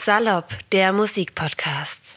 Salopp, der Musikpodcast.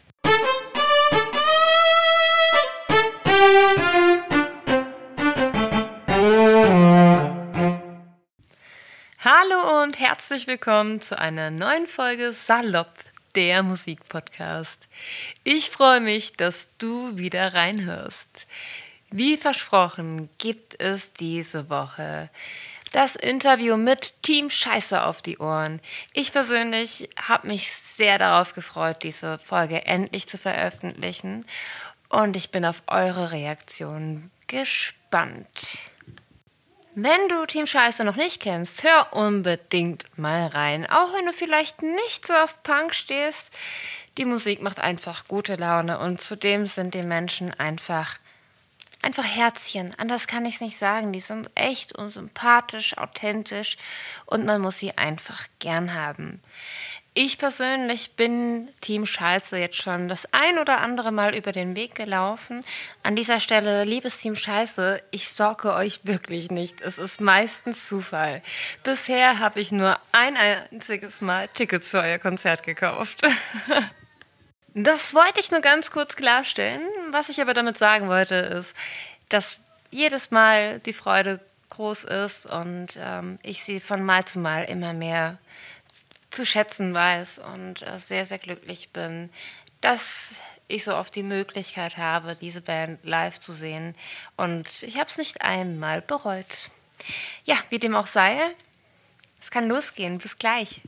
Hallo und herzlich willkommen zu einer neuen Folge Salopp, der Musikpodcast. Ich freue mich, dass du wieder reinhörst. Wie versprochen gibt es diese Woche das Interview mit Team Scheiße auf die Ohren. Ich persönlich habe mich sehr darauf gefreut, diese Folge endlich zu veröffentlichen. Und ich bin auf eure Reaktionen gespannt. Wenn du Team Scheiße noch nicht kennst, hör unbedingt mal rein. Auch wenn du vielleicht nicht so auf Punk stehst. Die Musik macht einfach gute Laune und zudem sind die Menschen einfach Herzchen. Anders kann ich es nicht sagen. Die sind echt und sympathisch, authentisch und man muss sie einfach gern haben. Ich persönlich bin Team Scheiße jetzt schon das ein oder andere Mal über den Weg gelaufen. An dieser Stelle, liebes Team Scheiße, ich stalke euch wirklich nicht. Es ist meistens Zufall. Bisher habe ich nur ein einziges Mal Tickets für euer Konzert gekauft. Das wollte ich nur ganz kurz klarstellen. Was ich aber damit sagen wollte, ist, dass jedes Mal die Freude groß ist und ich sie von Mal zu Mal immer mehr zu schätzen weiß und sehr, sehr glücklich bin, dass ich so oft die Möglichkeit habe, diese Band live zu sehen. Und ich habe es nicht einmal bereut. Ja, wie dem auch sei, es kann losgehen. Bis gleich.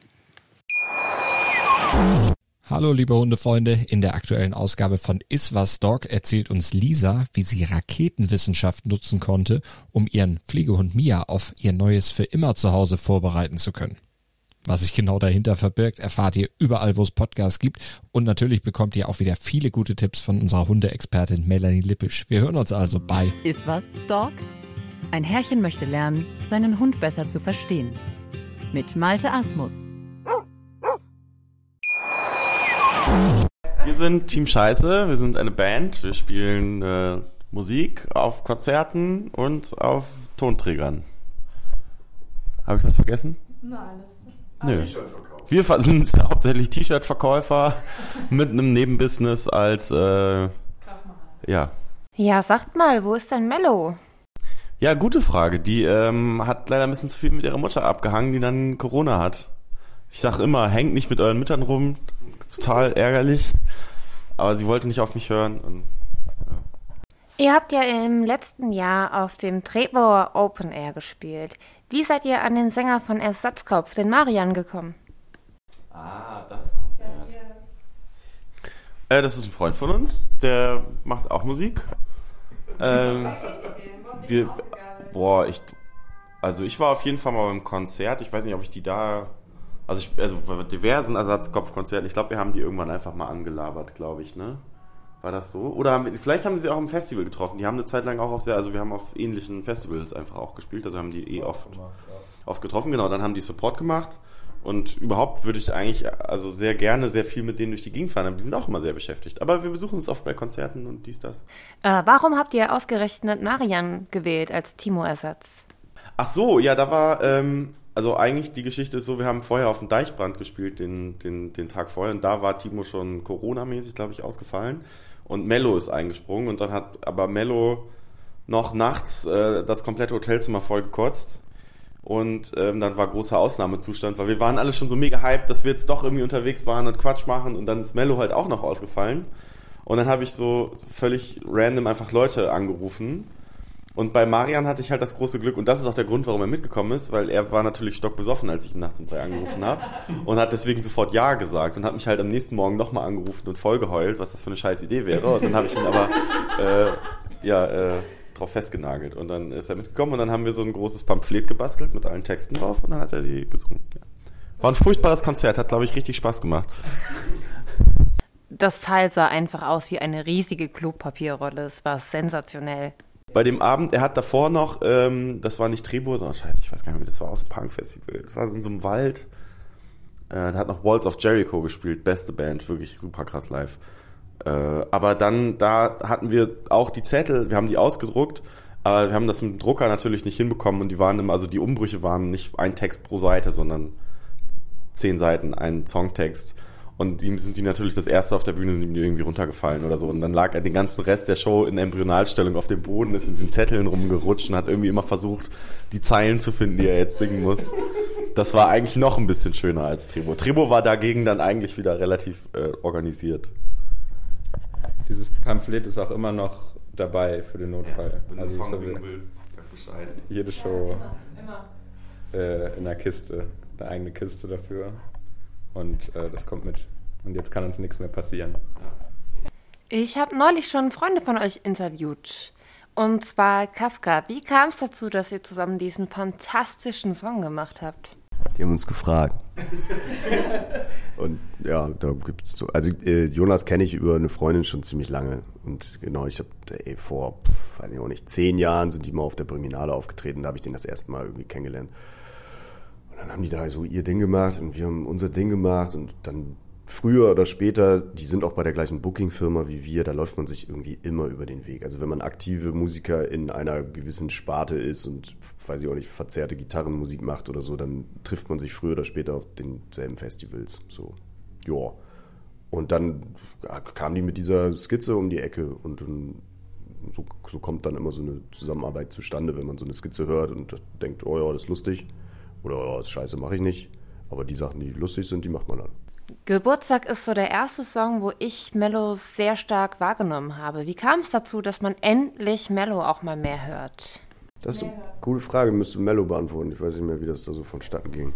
Hallo liebe Hundefreunde, in der aktuellen Ausgabe von Iswas Dog erzählt uns Lisa, wie sie Raketenwissenschaft nutzen konnte, um ihren Pflegehund Mia auf ihr neues für immer Zuhause vorbereiten zu können. Was sich genau dahinter verbirgt, erfahrt ihr überall, wo es Podcasts gibt und natürlich bekommt ihr auch wieder viele gute Tipps von unserer Hundeexpertin Melanie Lippisch. Wir hören uns also bei Iswas Dog? Ein Herrchen möchte lernen, seinen Hund besser zu verstehen. Mit Malte Asmus. Wir sind Team Scheiße, wir sind eine Band, wir spielen Musik auf Konzerten und auf Tonträgern. Habe ich was vergessen? Nein, Nö. Wir sind hauptsächlich T-Shirt-Verkäufer mit einem Nebenbusiness als ja. Ja, sagt mal, wo ist denn Mello? Ja, gute Frage. Die hat leider ein bisschen zu viel mit ihrer Mutter abgehangen, die dann Corona hat. Ich sag immer, hängt nicht mit euren Müttern rum. Total ärgerlich. Aber sie wollte nicht auf mich hören. Und, ja. Ihr habt ja im letzten Jahr auf dem Treptower Open Air gespielt. Wie seid ihr an den Sänger von Ersatzkopf, den Marian, gekommen? Das Konzert. Das ist ein Freund von uns, der macht auch Musik. Ich war auf jeden Fall mal beim Konzert. Ich weiß nicht, ob ich die da... Also bei diversen Ersatzkopfkonzerten, ich glaube, wir haben die irgendwann einfach mal angelabert, glaube ich, ne? War das so? Oder vielleicht haben wir sie auch im Festival getroffen. Die haben eine Zeit lang auch wir haben auf ähnlichen Festivals einfach auch gespielt, also haben die oft getroffen. Genau, dann haben die Support gemacht und überhaupt würde ich eigentlich sehr gerne sehr viel mit denen durch die Gegend fahren. Die sind auch immer sehr beschäftigt. Aber wir besuchen uns oft bei Konzerten und dies, das. Warum habt ihr ausgerechnet Marian gewählt als Timo-Ersatz? Ach so, ja, da war... eigentlich die Geschichte ist so, wir haben vorher auf dem Deichbrand gespielt, den Tag vorher, und da war Timo schon Corona-mäßig, glaube ich, ausgefallen und Mello ist eingesprungen und dann hat aber Mello noch nachts das komplette Hotelzimmer voll gekotzt und dann war großer Ausnahmezustand, weil wir waren alle schon so mega hyped, dass wir jetzt doch irgendwie unterwegs waren und Quatsch machen und dann ist Mello halt auch noch ausgefallen und dann habe ich so völlig random einfach Leute angerufen. Und bei Marian hatte ich halt das große Glück, und das ist auch der Grund, warum er mitgekommen ist, weil er war natürlich stockbesoffen, als ich ihn nachts um 3 angerufen habe und hat deswegen sofort Ja gesagt und hat mich halt am nächsten Morgen nochmal angerufen und voll geheult, was das für eine scheiß Idee wäre. Und dann habe ich ihn aber drauf festgenagelt. Und dann ist er mitgekommen und dann haben wir so ein großes Pamphlet gebastelt mit allen Texten drauf und dann hat er die gesungen. Ja. War ein furchtbares Konzert, hat, glaube ich, richtig Spaß gemacht. Das Teil sah einfach aus wie eine riesige Klopapierrolle. Es war sensationell. Bei dem Abend, er hat davor noch, das war nicht Treptower, sondern scheiße, ich weiß gar nicht mehr, das war aus dem Punk-Festival. Das war in so einem Wald. Da hat noch Walls of Jericho gespielt, beste Band, wirklich super krass live. Aber dann, da hatten wir auch die Zettel, wir haben die ausgedruckt, aber wir haben das mit dem Drucker natürlich nicht hinbekommen und die Umbrüche waren nicht ein Text pro Seite, sondern 10 Seiten, ein Songtext. Und ihm sind die natürlich das erste auf der Bühne, sind ihm die irgendwie runtergefallen oder so. Und dann lag er den ganzen Rest der Show in Embryonalstellung auf dem Boden, ist in den Zetteln rumgerutscht und hat irgendwie immer versucht, die Zeilen zu finden, die er jetzt singen muss. Das war eigentlich noch ein bisschen schöner als Trebo. Trebo war dagegen dann eigentlich wieder relativ organisiert. Dieses Pamphlet ist auch immer noch dabei für den Notfall. Wenn du also Song singen willst, sag Bescheid. Jede Show Immer. in der Kiste, eine eigene Kiste dafür. Und das kommt mit. Und jetzt kann uns nichts mehr passieren. Ich habe neulich schon Freunde von euch interviewt. Und zwar Kafka. Wie kam es dazu, dass ihr zusammen diesen fantastischen Song gemacht habt? Die haben uns gefragt. Und ja, da gibt's so. Also Jonas kenne ich über eine Freundin schon ziemlich lange. Und genau, ich habe vor, weiß ich auch nicht, 10 Jahren sind die mal auf der Berlinale aufgetreten. Da habe ich den das erste Mal irgendwie kennengelernt. Dann haben die da so ihr Ding gemacht und wir haben unser Ding gemacht und dann früher oder später, die sind auch bei der gleichen Booking-Firma wie wir, da läuft man sich irgendwie immer über den Weg. Also wenn man aktive Musiker in einer gewissen Sparte ist und, weiß ich auch nicht, verzerrte Gitarrenmusik macht oder so, dann trifft man sich früher oder später auf denselben Festivals. So, ja. Und dann kamen die mit dieser Skizze um die Ecke und dann so kommt dann immer so eine Zusammenarbeit zustande, wenn man so eine Skizze hört und denkt, oh ja, das ist lustig. Oder oh, das Scheiße mache ich nicht. Aber die Sachen, die lustig sind, die macht man dann. Geburtstag ist so der erste Song, wo ich Mello sehr stark wahrgenommen habe. Wie kam es dazu, dass man endlich Mello auch mal mehr hört? Das ist eine coole Frage, müsste Mello beantworten. Ich weiß nicht mehr, wie das da so vonstatten ging.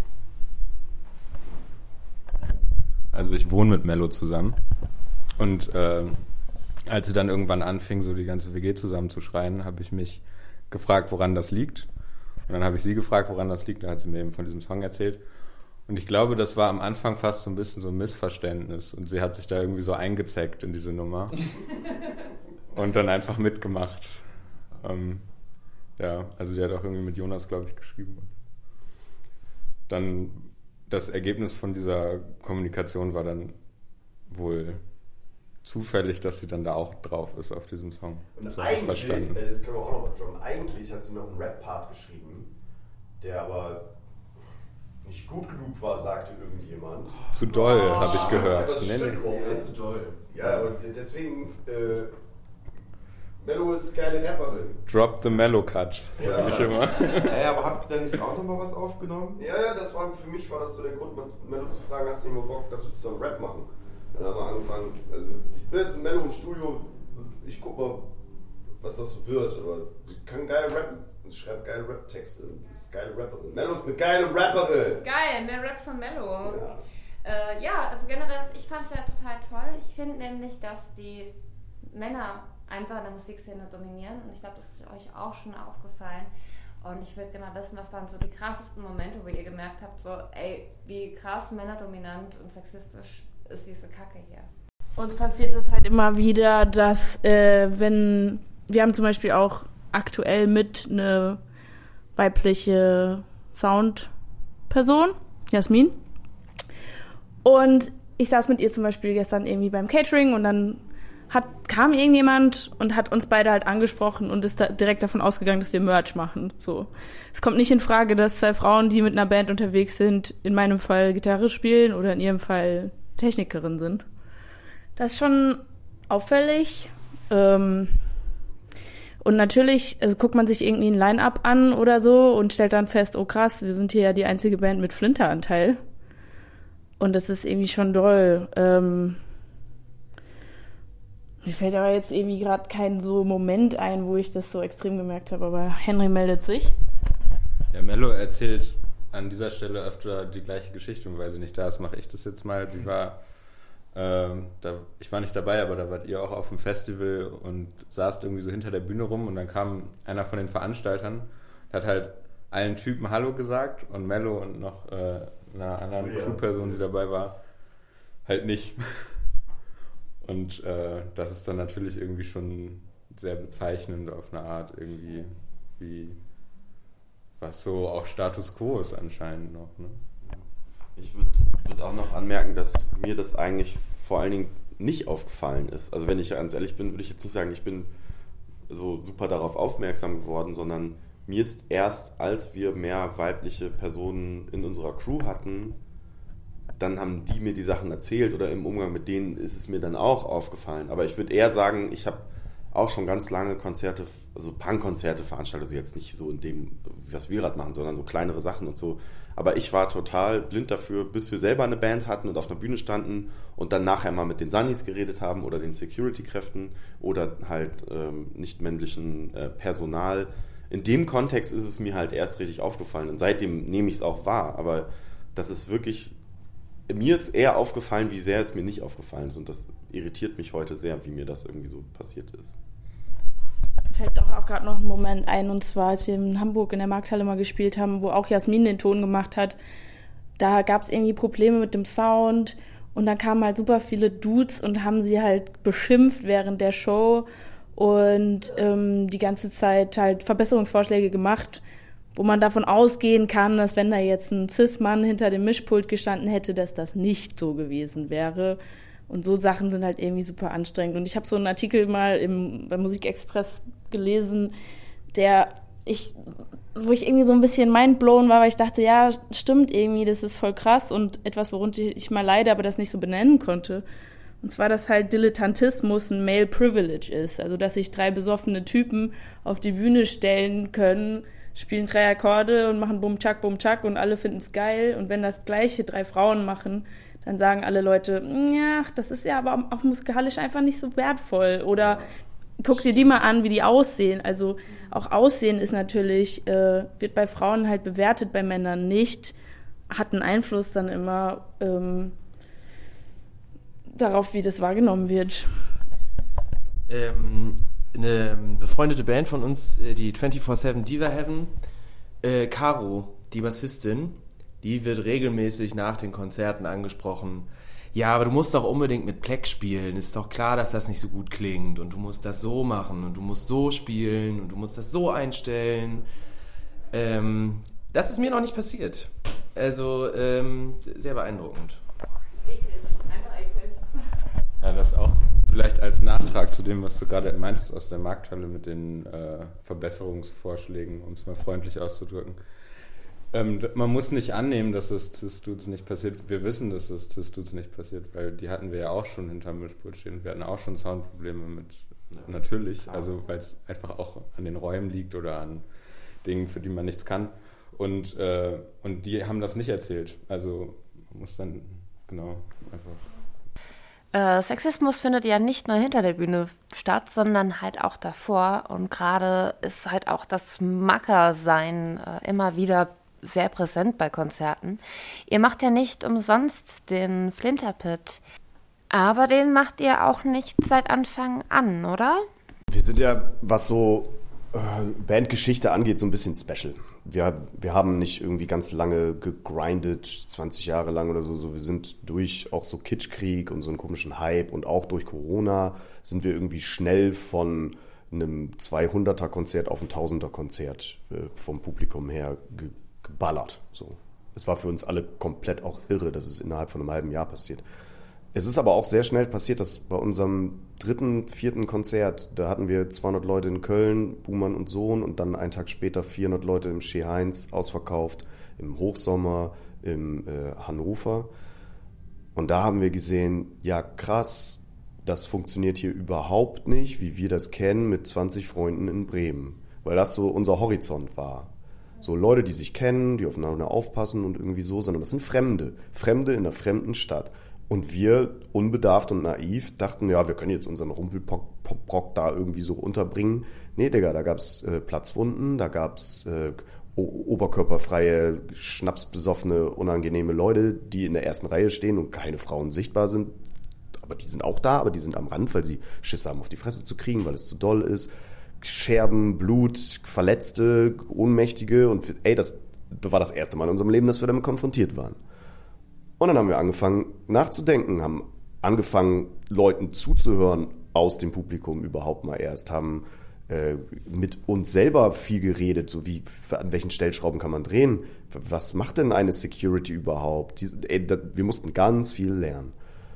Also ich wohne mit Mello zusammen. Und als sie dann irgendwann anfing, so die ganze WG zusammenzuschreien, habe ich mich gefragt, woran das liegt. Und dann habe ich sie gefragt, woran das liegt. Da hat sie mir eben von diesem Song erzählt. Und ich glaube, das war am Anfang fast so ein bisschen so ein Missverständnis. Und sie hat sich da irgendwie so eingezeckt in diese Nummer. Und dann einfach mitgemacht. Ja, also die hat auch irgendwie mit Jonas, glaube ich, geschrieben. Dann das Ergebnis von dieser Kommunikation war dann wohl zufällig, dass sie dann da auch drauf ist auf diesem Song. Und so eigentlich, das können wir auch noch droppen, eigentlich hat sie noch einen Rap-Part geschrieben, der aber nicht gut genug war, sagte irgendjemand. Zu doll, habe ich gehört. Das stimmt auch, ne? Zu doll. Ja, aber deswegen, Mello ist geile Rapperin. Drop the Mello-Cut, sag ich immer. Ja, aber habt ihr denn nicht auch nochmal was aufgenommen? Ja, das war, für mich war das so der Grund, Mello zu fragen, hast du nicht mal Bock, dass wir zusammen Rap machen? Dann haben wir angefangen, also ich bin jetzt mit Mello im Studio und ich guck mal, was das so wird, aber sie kann geil rappen. Sie schreibt geile Rap-Texte, ist geile Rapperin. Mello ist eine geile Rapperin! Geil, mehr Raps von Mello. Ja. Ja, also generell, ich fand es ja total toll. Ich finde nämlich, dass die Männer einfach in der Musikszene dominieren und ich glaube, das ist euch auch schon aufgefallen. Und ich würde gerne mal wissen, was waren so die krassesten Momente, wo ihr gemerkt habt, so, ey, wie krass männerdominant und sexistisch ist diese Kacke hier. Uns passiert es halt immer wieder, dass wenn, wir haben zum Beispiel auch aktuell mit eine weibliche Soundperson, Jasmin. Und ich saß mit ihr zum Beispiel gestern irgendwie beim Catering und dann kam irgendjemand und hat uns beide halt angesprochen und ist da direkt davon ausgegangen, dass wir Merch machen. So. Es kommt nicht in Frage, dass 2 Frauen, die mit einer Band unterwegs sind, in meinem Fall Gitarre spielen oder in ihrem Fall Technikerin sind. Das ist schon auffällig. Und natürlich, also guckt man sich irgendwie ein Line-Up an oder so und stellt dann fest, oh krass, wir sind hier ja die einzige Band mit Flinter-Anteil. Und das ist irgendwie schon doll. Mir fällt aber jetzt irgendwie gerade kein so Moment ein, wo ich das so extrem gemerkt habe, aber Henry meldet sich. Ja, Mello erzählt an dieser Stelle öfter die gleiche Geschichte und weil sie nicht da ist, mache ich das jetzt mal. Sie war, ich war nicht dabei, aber da wart ihr auch auf dem Festival und saßt irgendwie so hinter der Bühne rum und dann kam einer von den Veranstaltern, hat halt allen Typen Hallo gesagt und Mello und noch einer anderen Crewperson, die dabei war, halt nicht. Und das ist dann natürlich irgendwie schon sehr bezeichnend auf eine Art irgendwie, wie was so auch Status Quo ist anscheinend noch. Ne? Ich würde auch noch anmerken, dass mir das eigentlich vor allen Dingen nicht aufgefallen ist. Also wenn ich ganz ehrlich bin, würde ich jetzt nicht sagen, ich bin so super darauf aufmerksam geworden, sondern mir ist erst, als wir mehr weibliche Personen in unserer Crew hatten, dann haben die mir die Sachen erzählt oder im Umgang mit denen ist es mir dann auch aufgefallen. Aber ich würde eher sagen, ich habe auch schon ganz lange Konzerte, also Punk-Konzerte veranstaltet, also jetzt nicht so in dem, was wir gerade machen, sondern so kleinere Sachen und so. Aber ich war total blind dafür, bis wir selber eine Band hatten und auf einer Bühne standen und dann nachher mal mit den Sunnies geredet haben oder den Security-Kräften oder halt nicht männlichen Personal. In dem Kontext ist es mir halt erst richtig aufgefallen und seitdem nehme ich es auch wahr. Aber das ist wirklich, mir ist eher aufgefallen, wie sehr es mir nicht aufgefallen ist und das irritiert mich heute sehr, wie mir das irgendwie so passiert ist. Fällt doch auch gerade noch ein Moment ein, und zwar, als wir in Hamburg in der Markthalle mal gespielt haben, wo auch Jasmin den Ton gemacht hat, da gab es irgendwie Probleme mit dem Sound und dann kamen halt super viele Dudes und haben sie halt beschimpft während der Show und die ganze Zeit halt Verbesserungsvorschläge gemacht, wo man davon ausgehen kann, dass wenn da jetzt ein Cis-Mann hinter dem Mischpult gestanden hätte, dass das nicht so gewesen wäre. Und so Sachen sind halt irgendwie super anstrengend. Und ich habe so einen Artikel mal beim Musikexpress gelesen, wo ich irgendwie so ein bisschen mindblown war, weil ich dachte, ja, stimmt irgendwie, das ist voll krass und etwas, worunter ich mal leide, aber das nicht so benennen konnte. Und zwar, dass halt Dilettantismus ein Male Privilege ist. Also, dass sich 3 besoffene Typen auf die Bühne stellen können, spielen 3 Akkorde und machen Bum-Tschak und alle finden es geil. Und wenn das gleiche 3 Frauen machen, dann sagen alle Leute, ja, das ist ja aber auch musikalisch einfach nicht so wertvoll. Oder guck dir die mal an, wie die aussehen. Also auch Aussehen ist natürlich, wird bei Frauen halt bewertet, bei Männern nicht. Hat einen Einfluss dann immer darauf, wie das wahrgenommen wird. Eine befreundete Band von uns, die 24/7 Diva Heaven, Caro, die Bassistin, die wird regelmäßig nach den Konzerten angesprochen. Ja, aber du musst doch unbedingt mit Pleck spielen. Ist doch klar, dass das nicht so gut klingt. Und du musst das so machen. Und du musst so spielen. Und du musst das so einstellen. Das ist mir noch nicht passiert. Also, sehr beeindruckend. Ja, das auch vielleicht als Nachtrag zu dem, was du gerade meintest aus der Markthalle mit den Verbesserungsvorschlägen, um es mal freundlich auszudrücken. Man muss nicht annehmen, dass es Cis-Dudes nicht passiert. Wir wissen, dass es Cis-Dudes nicht passiert, weil die hatten wir ja auch schon hinterm Mischpult stehen. Wir hatten auch schon Soundprobleme mit, natürlich, also weil es einfach auch an den Räumen liegt oder an Dingen, für die man nichts kann. Und die haben das nicht erzählt. Also man muss dann, genau, einfach... Sexismus findet ja nicht nur hinter der Bühne statt, sondern halt auch davor. Und gerade ist halt auch das Mackersein immer wieder sehr präsent bei Konzerten. Ihr macht ja nicht umsonst den Flinterpit, aber den macht ihr auch nicht seit Anfang an, oder? Wir sind ja, was so Bandgeschichte angeht, so ein bisschen special. Wir haben nicht irgendwie ganz lange gegrindet, 20 Jahre lang oder so. Wir sind durch auch so Kitschkrieg und so einen komischen Hype und auch durch Corona sind wir irgendwie schnell von einem 200er-Konzert auf ein 1000er-Konzert vom Publikum her geballert. So. Es war für uns alle komplett auch irre, dass es innerhalb von einem halben Jahr passiert. Es ist aber auch sehr schnell passiert, dass bei unserem 3., 4. Konzert, da hatten wir 200 Leute in Köln, Buhmann und Sohn, und dann einen Tag später 400 Leute im Chez Heinz, ausverkauft, im Hochsommer, im Hannover. Und da haben wir gesehen, ja krass, das funktioniert hier überhaupt nicht, wie wir das kennen, mit 20 Freunden in Bremen. Weil das so unser Horizont war. So Leute, die sich kennen, die aufeinander aufpassen und irgendwie so, sondern das sind Fremde in einer fremden Stadt. Und wir, unbedarft und naiv, dachten, ja, wir können jetzt unseren Rumpelpop-Rock da irgendwie so unterbringen. Nee, Digga, da gab's Platzwunden, da gab's oberkörperfreie, schnapsbesoffene, unangenehme Leute, die in der ersten Reihe stehen und keine Frauen sichtbar sind. Aber die sind auch da, aber die sind am Rand, weil sie Schiss haben, auf die Fresse zu kriegen, weil es zu doll ist. Scherben, Blut, Verletzte, Ohnmächtige. Und ey, das war das erste Mal in unserem Leben, dass wir damit konfrontiert waren. Und dann haben wir angefangen nachzudenken, haben angefangen, Leuten zuzuhören aus dem Publikum überhaupt mal erst, haben mit uns selber viel geredet, so wie an welchen Stellschrauben kann man drehen, was macht denn eine Security überhaupt? Wir mussten ganz viel lernen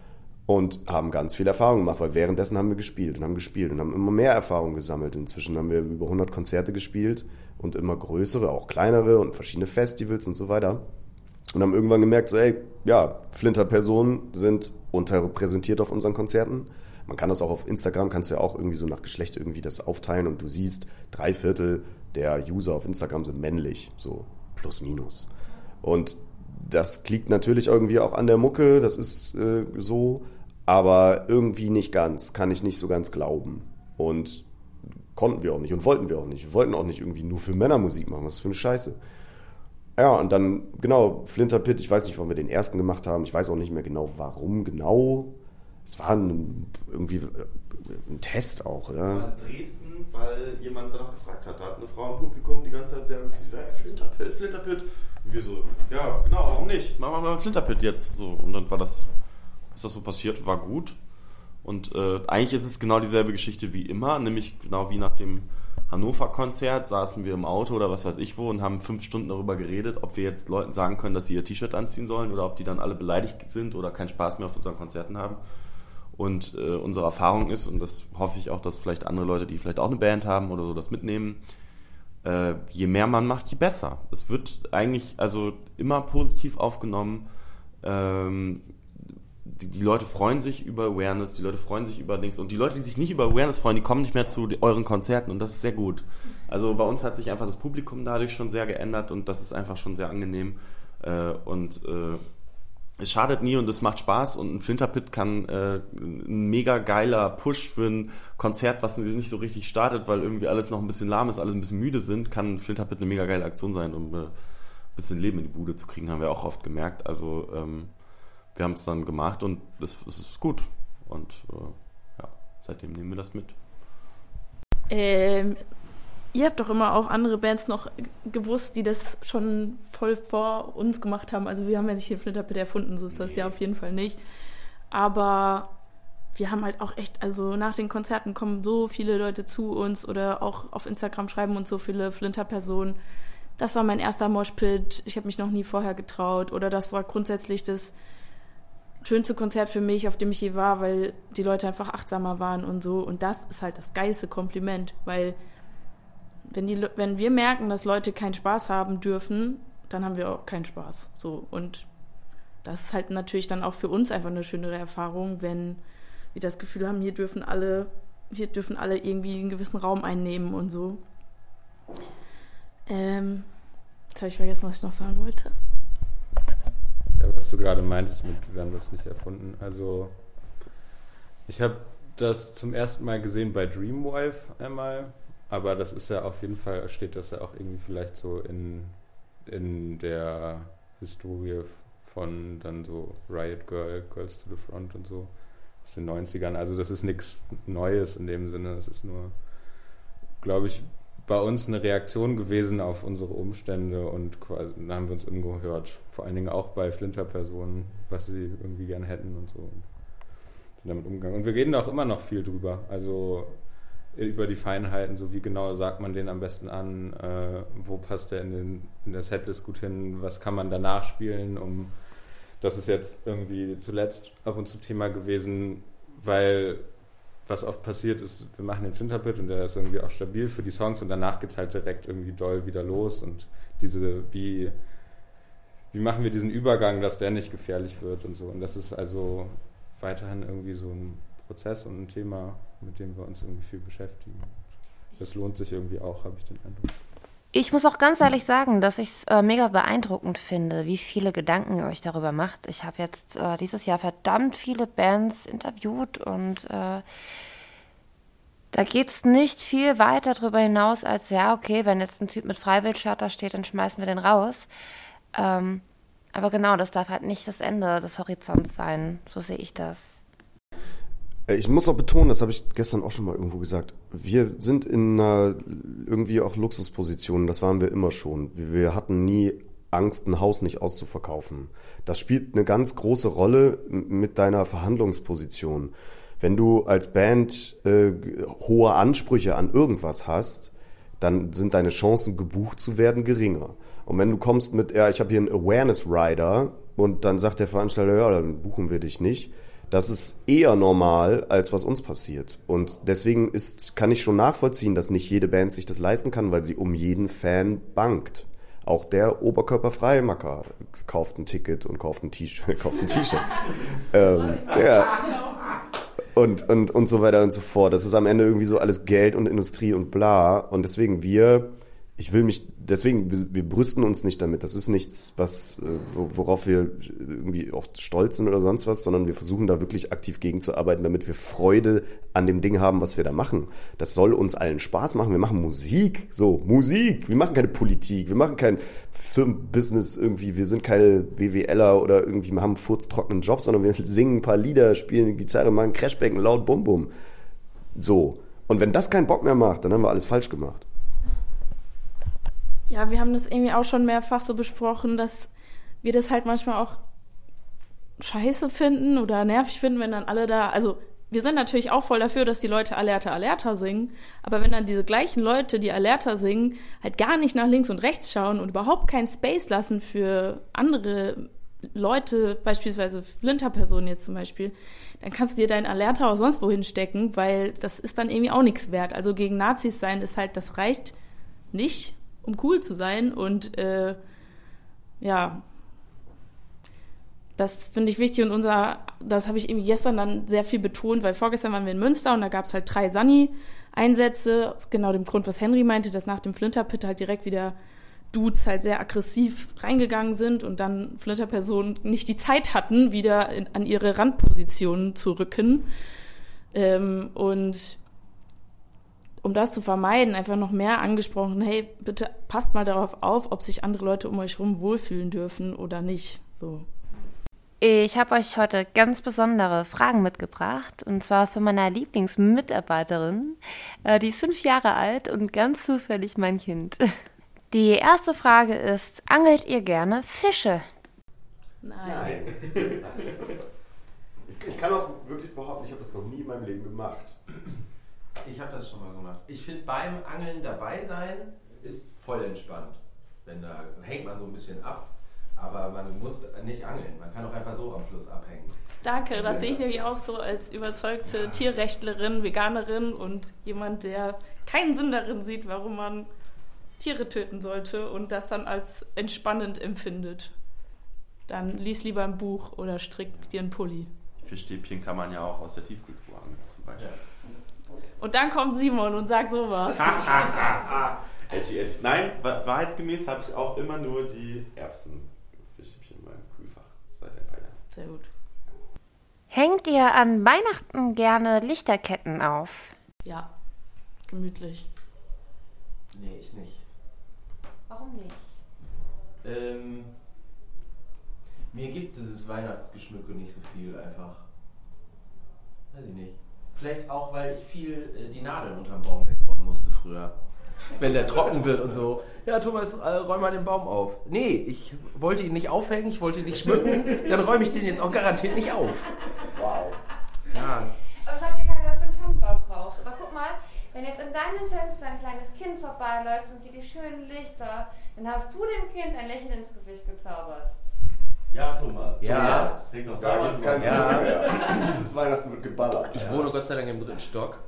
und haben ganz viel Erfahrung gemacht, weil währenddessen haben wir gespielt und haben immer mehr Erfahrung gesammelt. Inzwischen haben wir über 100 Konzerte gespielt und immer größere, auch kleinere und verschiedene Festivals und so weiter. Und haben irgendwann gemerkt, so, ey, ja, Flinter-Personen sind unterrepräsentiert auf unseren Konzerten. Man kann das auch auf Instagram, kannst du ja auch irgendwie so nach Geschlecht irgendwie das aufteilen und du siehst, 3/4 der User auf Instagram sind männlich, so plus minus. Und das liegt natürlich irgendwie auch an der Mucke, das ist so, aber irgendwie nicht ganz, kann ich nicht so ganz glauben. Und konnten wir auch nicht und wollten wir auch nicht. Wir wollten auch nicht irgendwie nur für Männer Musik machen, was ist für eine Scheiße. Ja, und dann, genau, Flinter Pit, ich weiß nicht, wann wir den ersten gemacht haben, ich weiß auch nicht mehr genau, warum genau. Es war irgendwie ein Test auch, oder? Das war in Dresden, weil jemand danach gefragt hat. Da hat eine Frau im Publikum die ganze Zeit sehr aggressiv, Flinter Pit. Und wir so, ja, genau, warum nicht? Machen wir mal Flinter Pit jetzt. So, und dann ist das so passiert, war gut. Und eigentlich ist es genau dieselbe Geschichte wie immer, nämlich genau wie nach dem Hannover-Konzert saßen wir im Auto oder was weiß ich wo und haben 5 Stunden darüber geredet, ob wir jetzt Leuten sagen können, dass sie ihr T-Shirt anziehen sollen oder ob die dann alle beleidigt sind oder keinen Spaß mehr auf unseren Konzerten haben. Und unsere Erfahrung ist, und das hoffe ich auch, dass vielleicht andere Leute, die vielleicht auch eine Band haben oder so, das mitnehmen, je mehr man macht, je besser. Es wird eigentlich also immer positiv aufgenommen. Die Leute freuen sich über Awareness, die Leute freuen sich über Dings. Und die Leute, die sich nicht über Awareness freuen, die kommen nicht mehr zu euren Konzerten und das ist sehr gut. Also bei uns hat sich einfach das Publikum dadurch schon sehr geändert und das ist einfach schon sehr angenehm. Es schadet nie und es macht Spaß und ein Flinter Pit kann ein mega geiler Push für ein Konzert, was nicht so richtig startet, weil irgendwie alles noch ein bisschen lahm ist, alles ein bisschen müde sind, kann ein Flinter Pit eine mega geile Aktion sein, um ein bisschen Leben in die Bude zu kriegen, haben wir auch oft gemerkt. Also wir haben es dann gemacht und es ist gut und ja, seitdem nehmen wir das mit. Ihr habt doch immer auch andere Bands noch gewusst, die das schon voll vor uns gemacht haben. Also wir haben ja nicht den Flinter Pit erfunden, so ist das ja auf jeden Fall nicht. Aber wir haben halt auch echt, also nach den Konzerten kommen so viele Leute zu uns oder auch auf Instagram schreiben uns so viele Flinter-Personen. Das war mein erster Moshpit, ich habe mich noch nie vorher getraut. Oder das war grundsätzlich das schönste Konzert für mich, auf dem ich je war, weil die Leute einfach achtsamer waren und so. Und das ist halt das geilste Kompliment, weil wenn wir merken, dass Leute keinen Spaß haben dürfen, dann haben wir auch keinen Spaß. So. Und das ist halt natürlich dann auch für uns einfach eine schönere Erfahrung, wenn wir das Gefühl haben, hier dürfen alle irgendwie einen gewissen Raum einnehmen und so. Jetzt habe ich vergessen, was ich noch sagen wollte. Ja, was du gerade meintest mit, wir haben das nicht erfunden. Also ich habe das zum ersten Mal gesehen bei Dreamwife einmal. Aber das ist ja auf jeden Fall, steht das ja auch irgendwie vielleicht so in der Historie von dann so Riot Girl, Girls to the Front und so aus den 90ern. Also das ist nichts Neues in dem Sinne. Das ist nur, glaube ich, bei uns eine Reaktion gewesen auf unsere Umstände und quasi, da haben wir uns umgehört. Vor allen Dingen auch bei Flinter-Personen, was sie irgendwie gern hätten und so. Und sind damit umgegangen. Und wir reden auch immer noch viel drüber. Also über die Feinheiten, so wie genau sagt man den am besten an, wo passt der in der Setlist gut hin, was kann man danach spielen, das ist jetzt irgendwie zuletzt ab und zu Thema gewesen, weil was oft passiert ist, wir machen den Flinter Pit und der ist irgendwie auch stabil für die Songs und danach geht's halt direkt irgendwie doll wieder los und wie machen wir diesen Übergang, dass der nicht gefährlich wird und so, und das ist also weiterhin irgendwie so ein Prozess und ein Thema, mit dem wir uns irgendwie viel beschäftigen. Das lohnt sich irgendwie auch, habe ich den Eindruck. Ich muss auch ganz ehrlich sagen, dass ich es mega beeindruckend finde, wie viele Gedanken ihr euch darüber macht. Ich habe jetzt dieses Jahr verdammt viele Bands interviewt und da geht es nicht viel weiter darüber hinaus, als ja, okay, wenn jetzt ein Typ mit Freiwilligshirt da steht, dann schmeißen wir den raus. Aber genau, das darf halt nicht das Ende des Horizonts sein. So sehe ich das. Ich muss auch betonen, das habe ich gestern auch schon mal irgendwo gesagt, wir sind in einer irgendwie auch Luxusposition, das waren wir immer schon. Wir hatten nie Angst, ein Haus nicht auszuverkaufen. Das spielt eine ganz große Rolle mit deiner Verhandlungsposition. Wenn du als Band hohe Ansprüche an irgendwas hast, dann sind deine Chancen, gebucht zu werden, geringer. Und wenn du kommst mit, ja, ich habe hier einen Awareness-Rider und dann sagt der Veranstalter, ja, dann buchen wir dich nicht, das ist eher normal, als was uns passiert. Und deswegen kann ich schon nachvollziehen, dass nicht jede Band sich das leisten kann, weil sie um jeden Fan bangt. Auch der Oberkörperfreimacker kauft ein Ticket und kauft ein T-Shirt. Und so weiter und so fort. Das ist am Ende irgendwie so alles Geld und Industrie und bla. Und deswegen wir brüsten uns nicht damit. Das ist nichts, worauf wir irgendwie auch stolz sind oder sonst was, sondern wir versuchen da wirklich aktiv gegenzuarbeiten, damit wir Freude an dem Ding haben, was wir da machen. Das soll uns allen Spaß machen. Wir machen Musik. Wir machen keine Politik. Wir machen kein Firmenbusiness irgendwie. Wir sind keine BWLer oder irgendwie, wir haben furztrockenen Job, sondern wir singen ein paar Lieder, spielen Gitarre, machen Crashbecken, laut Bum Bum. So. Und wenn das keinen Bock mehr macht, dann haben wir alles falsch gemacht. Ja, wir haben das irgendwie auch schon mehrfach so besprochen, dass wir das halt manchmal auch scheiße finden oder nervig finden, wenn dann alle da, also wir sind natürlich auch voll dafür, dass die Leute Alerta, Alerta singen, aber wenn dann diese gleichen Leute, die Alerta singen, halt gar nicht nach links und rechts schauen und überhaupt keinen Space lassen für andere Leute, beispielsweise Flinterpersonen jetzt zum Beispiel, dann kannst du dir dein Alerta auch sonst wohin stecken, weil das ist dann irgendwie auch nichts wert. Also gegen Nazis sein ist halt, das reicht nicht, um cool zu sein und das finde ich wichtig und das habe ich irgendwie gestern dann sehr viel betont, weil vorgestern waren wir in Münster und da gab es halt 3 Sani-Einsätze, aus genau dem Grund, was Henry meinte, dass nach dem Flinterpit halt direkt wieder Dudes halt sehr aggressiv reingegangen sind und dann Flinterpersonen nicht die Zeit hatten, wieder an ihre Randpositionen zu rücken und um das zu vermeiden, einfach noch mehr angesprochen, hey, bitte passt mal darauf auf, ob sich andere Leute um euch rum wohlfühlen dürfen oder nicht. So. Ich habe euch heute ganz besondere Fragen mitgebracht, und zwar für meine Lieblingsmitarbeiterin. Die ist 5 Jahre alt und ganz zufällig mein Kind. Die erste Frage ist, angelt ihr gerne Fische? Nein. Ich kann auch wirklich behaupten, ich habe das noch nie in meinem Leben gemacht. Ich habe das schon mal gemacht. Ich finde, beim Angeln dabei sein ist voll entspannt. Da hängt man so ein bisschen ab, aber man muss nicht angeln. Man kann auch einfach so am Fluss abhängen. Danke, das sehe ich nämlich auch so als überzeugte Tierrechtlerin, Veganerin und jemand, der keinen Sinn darin sieht, warum man Tiere töten sollte und das dann als entspannend empfindet. Dann lies lieber ein Buch oder strick dir einen Pulli. Fischstäbchen kann man ja auch aus der Tiefkühltruhe angeln zum Beispiel. Ja. Und dann kommt Simon und sagt sowas. Nein, wahrheitsgemäß habe ich auch immer nur die Erbsenfischstäbchen in meinem Kühlfach seit ein paar Jahren. Sehr gut. Hängt ihr an Weihnachten gerne Lichterketten auf? Ja, gemütlich. Nee, ich nicht. Warum nicht? Mir gibt dieses Weihnachtsgeschmücke nicht so viel einfach. Weiß ich nicht. Vielleicht auch, weil ich viel die Nadeln unterm Baum wegräumen musste früher. Wenn der trocken wird und so. Ja, Thomas, räum mal den Baum auf. Nee, ich wollte ihn nicht aufhängen, ich wollte ihn nicht schmücken. Dann räume ich den jetzt auch garantiert nicht auf. Wow. Ja. Aber sagt dir keiner, dass du einen Tannenbaum brauchst. Aber guck mal, wenn jetzt in deinem Fenster ein kleines Kind vorbeiläuft und sieht die schönen Lichter, dann hast du dem Kind ein Lächeln ins Gesicht gezaubert. Ja, Thomas. Ja. Da gibt es keinen Zug mehr. Dieses Weihnachten wird geballert. Ich wohne Gott sei Dank im 3. Stock.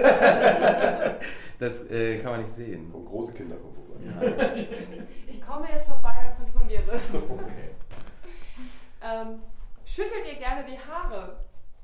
Das kann man nicht sehen. Und große Kinder kommen vorbei. Ja. Ich komme jetzt vorbei und kontrolliere. Okay. Schüttelt ihr gerne die Haare?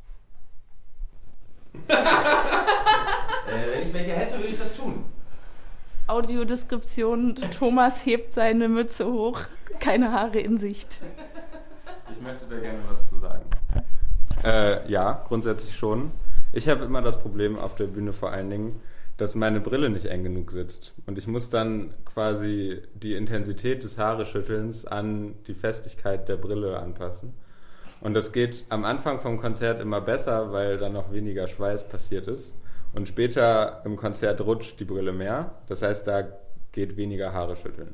Wenn ich welche hätte, würde ich das tun. Audiodeskription, Thomas hebt seine Mütze hoch, keine Haare in Sicht. Ich möchte da gerne was zu sagen. Ja, grundsätzlich schon. Ich habe immer das Problem auf der Bühne vor allen Dingen, dass meine Brille nicht eng genug sitzt. Und ich muss dann quasi die Intensität des Haareschüttelns an die Festigkeit der Brille anpassen. Und das geht am Anfang vom Konzert immer besser, weil dann noch weniger Schweiß passiert ist. Und später im Konzert rutscht die Brille mehr. Das heißt, da geht weniger Haareschütteln.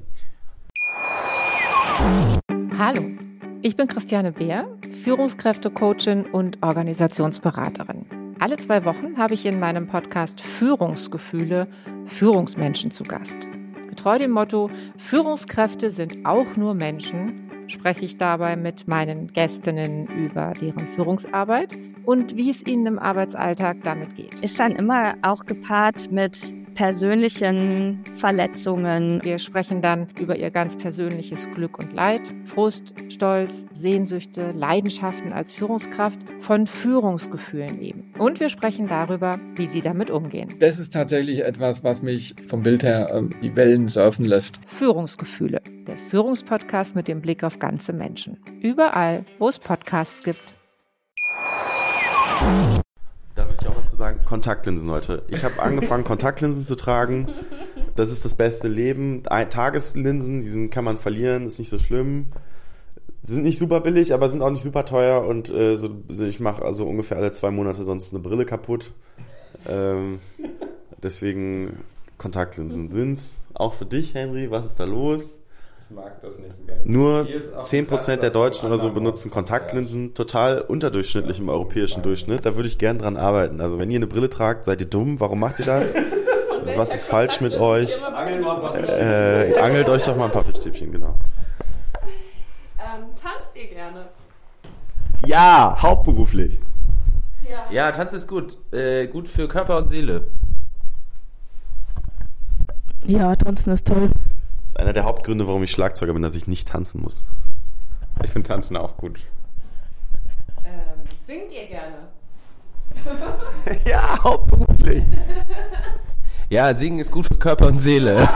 Hallo, ich bin Christiane Beer, Führungskräftecoachin und Organisationsberaterin. Alle 2 Wochen habe ich in meinem Podcast Führungsgefühle Führungsmenschen zu Gast. Getreu dem Motto, Führungskräfte sind auch nur Menschen, spreche ich dabei mit meinen Gästinnen über deren Führungsarbeit und wie es ihnen im Arbeitsalltag damit geht. Ist dann immer auch gepaart mit persönlichen Verletzungen. Wir sprechen dann über ihr ganz persönliches Glück und Leid, Frust, Stolz, Sehnsüchte, Leidenschaften als Führungskraft, von Führungsgefühlen eben. Und wir sprechen darüber, wie sie damit umgehen. Das ist tatsächlich etwas, was mich vom Bild her die Wellen surfen lässt. Führungsgefühle, der Führungspodcast mit dem Blick auf ganze Menschen. Überall, wo es Podcasts gibt. Da will ich auch was zu sagen. Kontaktlinsen, Leute. Ich habe angefangen, Kontaktlinsen zu tragen. Das ist das beste Leben. Tageslinsen, die kann man verlieren, ist nicht so schlimm. Sind nicht super billig, aber sind auch nicht super teuer. Und ich mache also ungefähr alle 2 Monate sonst eine Brille kaputt. Deswegen Kontaktlinsen sind's. Auch für dich, Henry. Was ist da los? Ich mag das nicht so gerne. Nur 10% der Deutschen oder so benutzen Kontaktlinsen, total unterdurchschnittlich im europäischen Durchschnitt. Da würde ich gern dran arbeiten. Also wenn ihr eine Brille tragt, seid ihr dumm? Warum macht ihr das? Was ist falsch mit euch? Angelt euch doch mal ein paar Fischstäbchen, genau. Tanzt ihr gerne? Ja, hauptberuflich. Ja, Tanz ist gut. Gut für Körper und Seele. Ja, tanzen ist toll. Das ist einer der Hauptgründe, warum ich Schlagzeuger bin, dass ich nicht tanzen muss. Ich finde Tanzen auch gut. Singt ihr gerne? Ja, hauptberuflich. Ja, singen ist gut für Körper und Seele.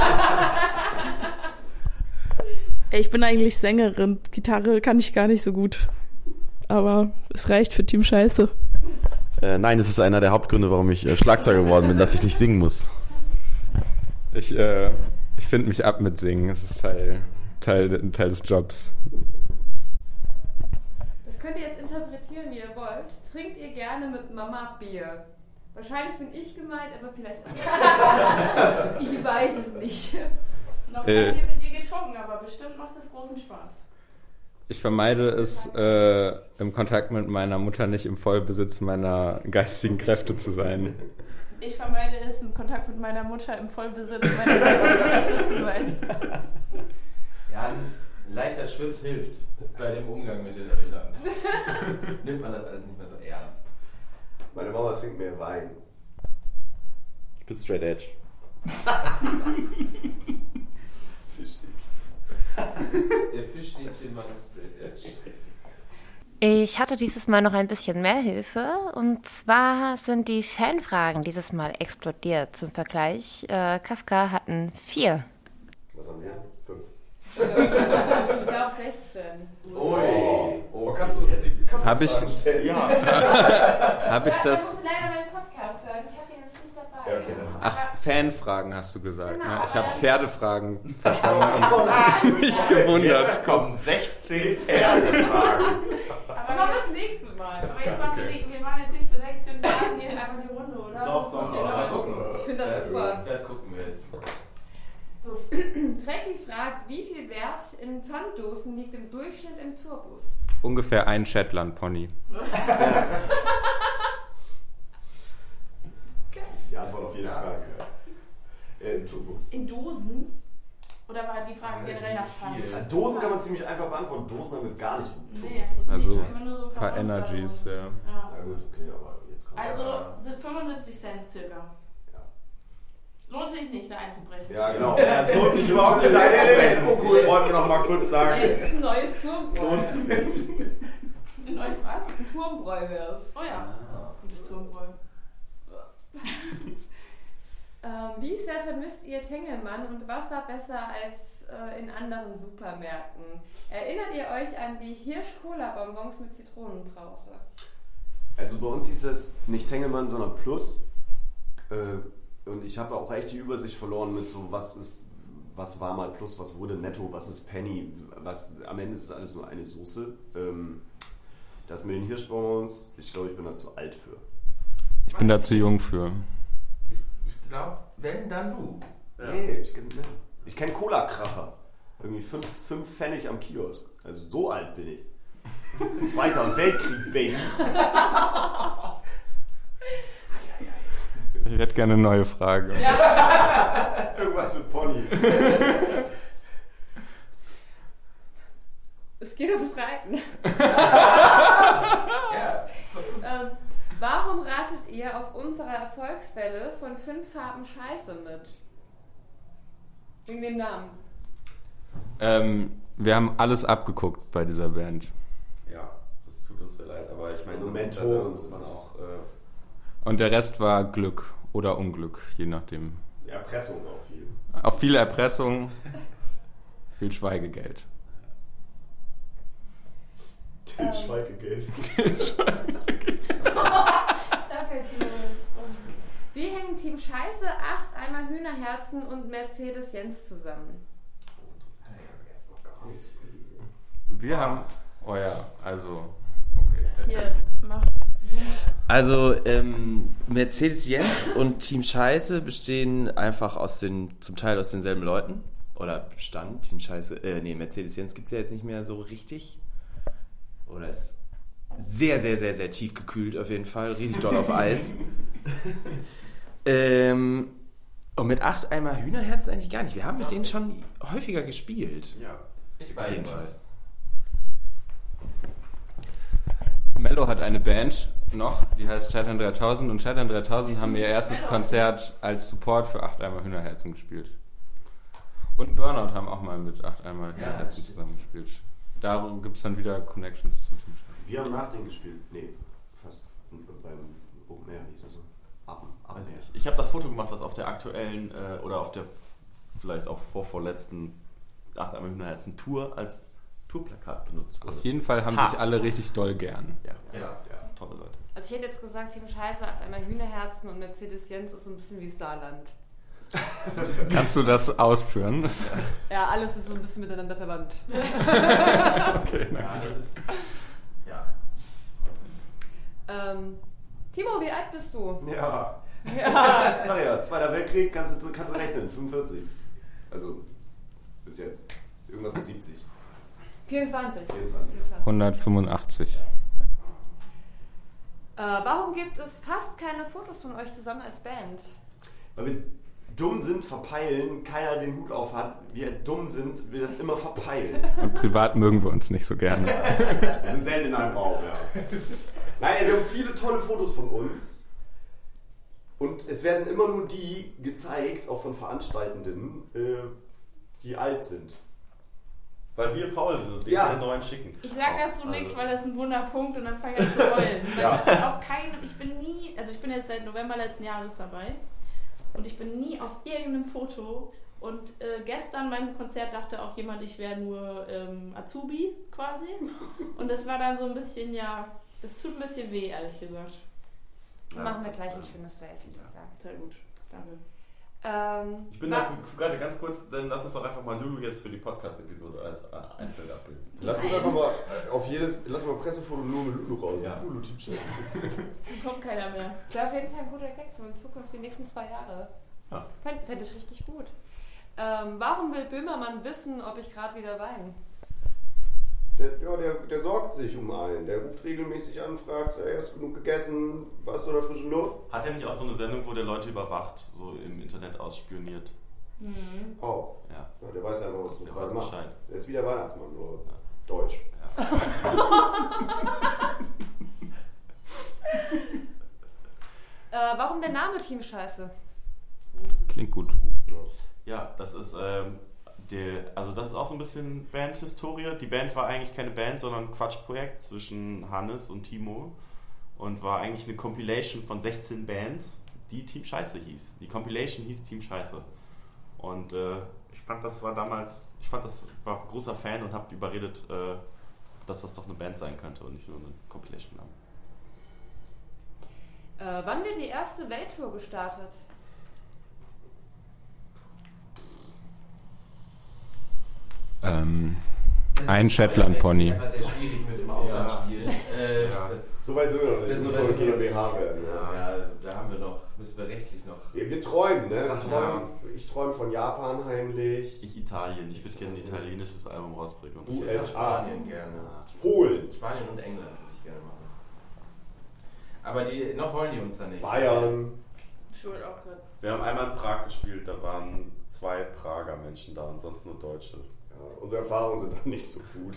Ich bin eigentlich Sängerin. Gitarre kann ich gar nicht so gut. Aber es reicht für Team Scheiße. Nein, es ist einer der Hauptgründe, warum ich Schlagzeuger geworden bin, dass ich nicht singen muss. Ich finde mich ab mit Singen. Es ist Teil des Jobs. Das könnt ihr jetzt interpretieren, wie ihr wollt. Trinkt ihr gerne mit Mama Bier? Wahrscheinlich bin ich gemeint, aber vielleicht auch. Ich weiß es nicht. Noch nie mit dir getrunken, aber bestimmt macht es großen Spaß. Ich vermeide es, im Kontakt mit meiner Mutter nicht im Vollbesitz meiner geistigen Kräfte zu sein. Ich vermeide es, im Kontakt mit meiner Mutter im Vollbesitz meiner geistigen Kräfte zu sein. Ja, ein leichter Schwips hilft bei dem Umgang mit den Eltern. Nimmt man das alles nicht mehr so ernst. Meine Mama trinkt mehr Wein. Ich bin straight edge. Der Fischstäbchenmann ist straight edge. Ich hatte dieses Mal noch ein bisschen mehr Hilfe. Und zwar sind die Fanfragen dieses Mal explodiert. Zum Vergleich, Kafka hatten 4. Was haben wir? 5. Ich glaube 16. Oh, kannst du Habe ich stellen? Ja. Habe ich das... Ich muss leider meinen Podcast hören. Ich habe ihn nämlich nicht dabei. Ja, okay, dann. Ach, Fanfragen hast du gesagt. Genau. Ne? Ich habe Pferdefragen verstanden und mich gewundert. Jetzt kommen 16 Pferdefragen. Aber machen wir das nächste Mal. Aber jetzt machen wir machen jetzt nicht für 16 Fragen hier einmal die Runde, oder? Doch. Ich finde das super. Das gucken wir jetzt. Trekkie fragt, wie viel Wert in Pfanddosen liegt im Durchschnitt im Tourbus? Ungefähr ein Shetland-Pony. Das ist die Antwort auf jede Frage. Im Tourbus. In Dosen? Oder war die Frage generell nach Pfand? Dosen kann man ziemlich einfach beantworten. Dosen haben wir gar nicht im Tourbus. Nee, Also immer nur so ein paar Monster Energies, und- ja. Na gut, okay, aber jetzt kommt Also sind 75 Cent circa. Lohnt sich nicht, da einzubrechen. Ja, genau. Das lohnt sich überhaupt nicht. Nein. Oh cool, wollen wir noch mal kurz sagen. Ey, das ist ein neues Turmbräu. Ein neues was? Ein Turmbräu wär's. Oh ja, gutes Turmbräu. Wie sehr vermisst ihr Tengelmann und was war besser als in anderen Supermärkten? Erinnert ihr euch an die Hirsch-Cola-Bonbons mit Zitronenbrause? Also bei uns hieß es nicht Tengelmann, sondern Plus. Und ich habe auch echt die Übersicht verloren mit so, was war mal Plus, was wurde Netto, was ist Penny, am Ende ist es alles nur eine Soße. Das mit den Hirschbonbons, ich glaube, ich bin da zu alt für. Ich bin da zu jung für. Ich glaube, wenn, dann du. Ja. Nee, ich kenn Cola-Kracher. Irgendwie 5 Pfennig am Kiosk. Also so alt bin ich. Zweiter Weltkrieg, Baby. Ich hätte gerne eine neue Frage. Ja. Irgendwas mit Ponys. Es geht ums Reiten. Ja. Warum ratet ihr auf unserer Erfolgswelle von 5 Farben Scheiße mit? Wegen dem Namen. Wir haben alles abgeguckt bei dieser Band. Ja, das tut uns sehr leid, aber ich meine, Mentoren muss man auch. Und der Rest war Glück oder Unglück, je nachdem. Erpressung auch viel. Auf viel Erpressung, viel Schweigegeld. Schweigegeld. Da fällt die um. Wie hängen Team Scheiße, 8 Eimer Hühnerherzen und Mercedes-Benz zusammen? Wir haben... Oh ja, also... Okay. Hier, mach. Also Mercedes-Benz und Team Scheiße bestehen einfach zum Teil aus denselben Leuten. Oder bestand. Team Scheiße, Mercedes-Benz gibt es ja jetzt nicht mehr so richtig. Oder ist sehr, sehr, sehr, sehr tief gekühlt auf jeden Fall. Richtig doll auf Eis. Und mit 8 Eimer Hühnerherzen eigentlich gar nicht. Wir haben mit denen schon häufiger gespielt. Ja, Ich Auf jeden Fall. Mello hat eine Band noch, die heißt Chatern 3000 und Chatern 3000 haben ihr erstes Konzert als Support für 8 Eimer Hühnerherzen gespielt. Und Burnout haben auch mal mit 8 Eimer Hühnerherzen zusammen gespielt. Darum gibt es dann wieder Connections zu Team Scheiße. Wir haben nach denen gespielt. Nee, fast. Beim Open Air hieß es so. Ich habe das Foto gemacht, was auf der aktuellen oder auf der vielleicht auch vorletzten 8 Eimer Hühnerherzen Tour als Tourplakat benutzt wurde. Auf jeden Fall haben sich alle richtig doll gern. Ja, tolle Leute. Also ich hätte jetzt gesagt, Team Scheiße, 8 Eimer Hühnerherzen und Mercedes-Benz ist so ein bisschen wie Saarland. Kannst du das ausführen? Ja, alles sind so ein bisschen miteinander verwandt. Okay, Ja, das ist... Ja. Timo, wie alt bist du? Ja. Ja. Sag ja, Zweiter Weltkrieg kannst du rechnen, 45. Also, bis jetzt. Irgendwas mit 70. 24. 185. Warum gibt es fast keine Fotos von euch zusammen als Band? Weil wir dumm sind, verpeilen, keiner den Hut auf hat. Wir dumm sind, wir das immer verpeilen. Und privat mögen wir uns nicht so gerne. Wir sind selten in einem Raum, ja. Nein, wir haben viele tolle Fotos von uns. Und es werden immer nur die gezeigt, auch von Veranstaltenden, die alt sind. Weil wir faul sind, die Ja. keine neuen schicken. Ich sag dazu nichts, weil das ist ein Wunderpunkt und dann fange ich an zu heulen. Weil ich bin jetzt seit November letzten Jahres dabei und ich bin nie auf irgendeinem Foto und gestern beim Konzert dachte auch jemand, ich wäre nur Azubi quasi und das war dann so ein bisschen, das tut ein bisschen weh, ehrlich gesagt. Dann machen wir gleich ein schönes Selfie zusammen. Sehr gut, danke. Ich bin dafür, gerade ganz kurz, dann lass uns doch einfach mal Lulu jetzt für die Podcast-Episode als einzeln abbilden. Lass uns einfach mal lass mal Pressefoto nur mit Lulu raus. Ja. Lulu-Team. Dann kommt keiner mehr. Das wäre auf jeden Fall ein guter Gag so in Zukunft, die nächsten 2 Jahre. Ja. Fände ich richtig gut. Warum will Böhmermann wissen, ob ich gerade wieder weine? Der sorgt sich um einen. Der ruft regelmäßig an, fragt, hast du genug gegessen? Warst du in der frischen Luft? Hat er nicht auch so eine Sendung, wo der Leute überwacht, so im Internet ausspioniert? Mhm. Oh. Ja. Der weiß einfach, was du Der gerade weiß machst. Bescheid. Der ist wie der Weihnachtsmann, nur deutsch. Ja. Warum der Name Team Scheiße? Klingt gut. Ja, das ist das ist auch so ein bisschen Bandhistorie. Die Band war eigentlich keine Band, sondern ein Quatschprojekt zwischen Hannes und Timo und war eigentlich eine Compilation von 16 Bands, die Team Scheiße hieß. Die Compilation hieß Team Scheiße. Und ich war großer Fan und habe überredet, dass das doch eine Band sein könnte und nicht nur eine Compilation-Name. Wann wird die erste Welttour gestartet? Ein Shetland-Pony. Das ist sehr schwierig mit dem Auslandsspielen. Soweit sind wir noch nicht. Das muss noch eine GmbH werden. Ja, da haben wir noch, müssen wir rechtlich noch. Wir träumen, ne? Ich träume von Japan heimlich. Ich Italien. Ich würde gerne ein italienisches Album rausbringen. USA. Spanien gerne. Polen. Spanien und England würde ich gerne machen. Aber noch wollen die uns da nicht. Bayern. Ich wollte auch gerade. Wir haben einmal in Prag gespielt, da waren 2 Prager Menschen da und sonst nur Deutsche. Ja, unsere Erfahrungen sind dann nicht so gut.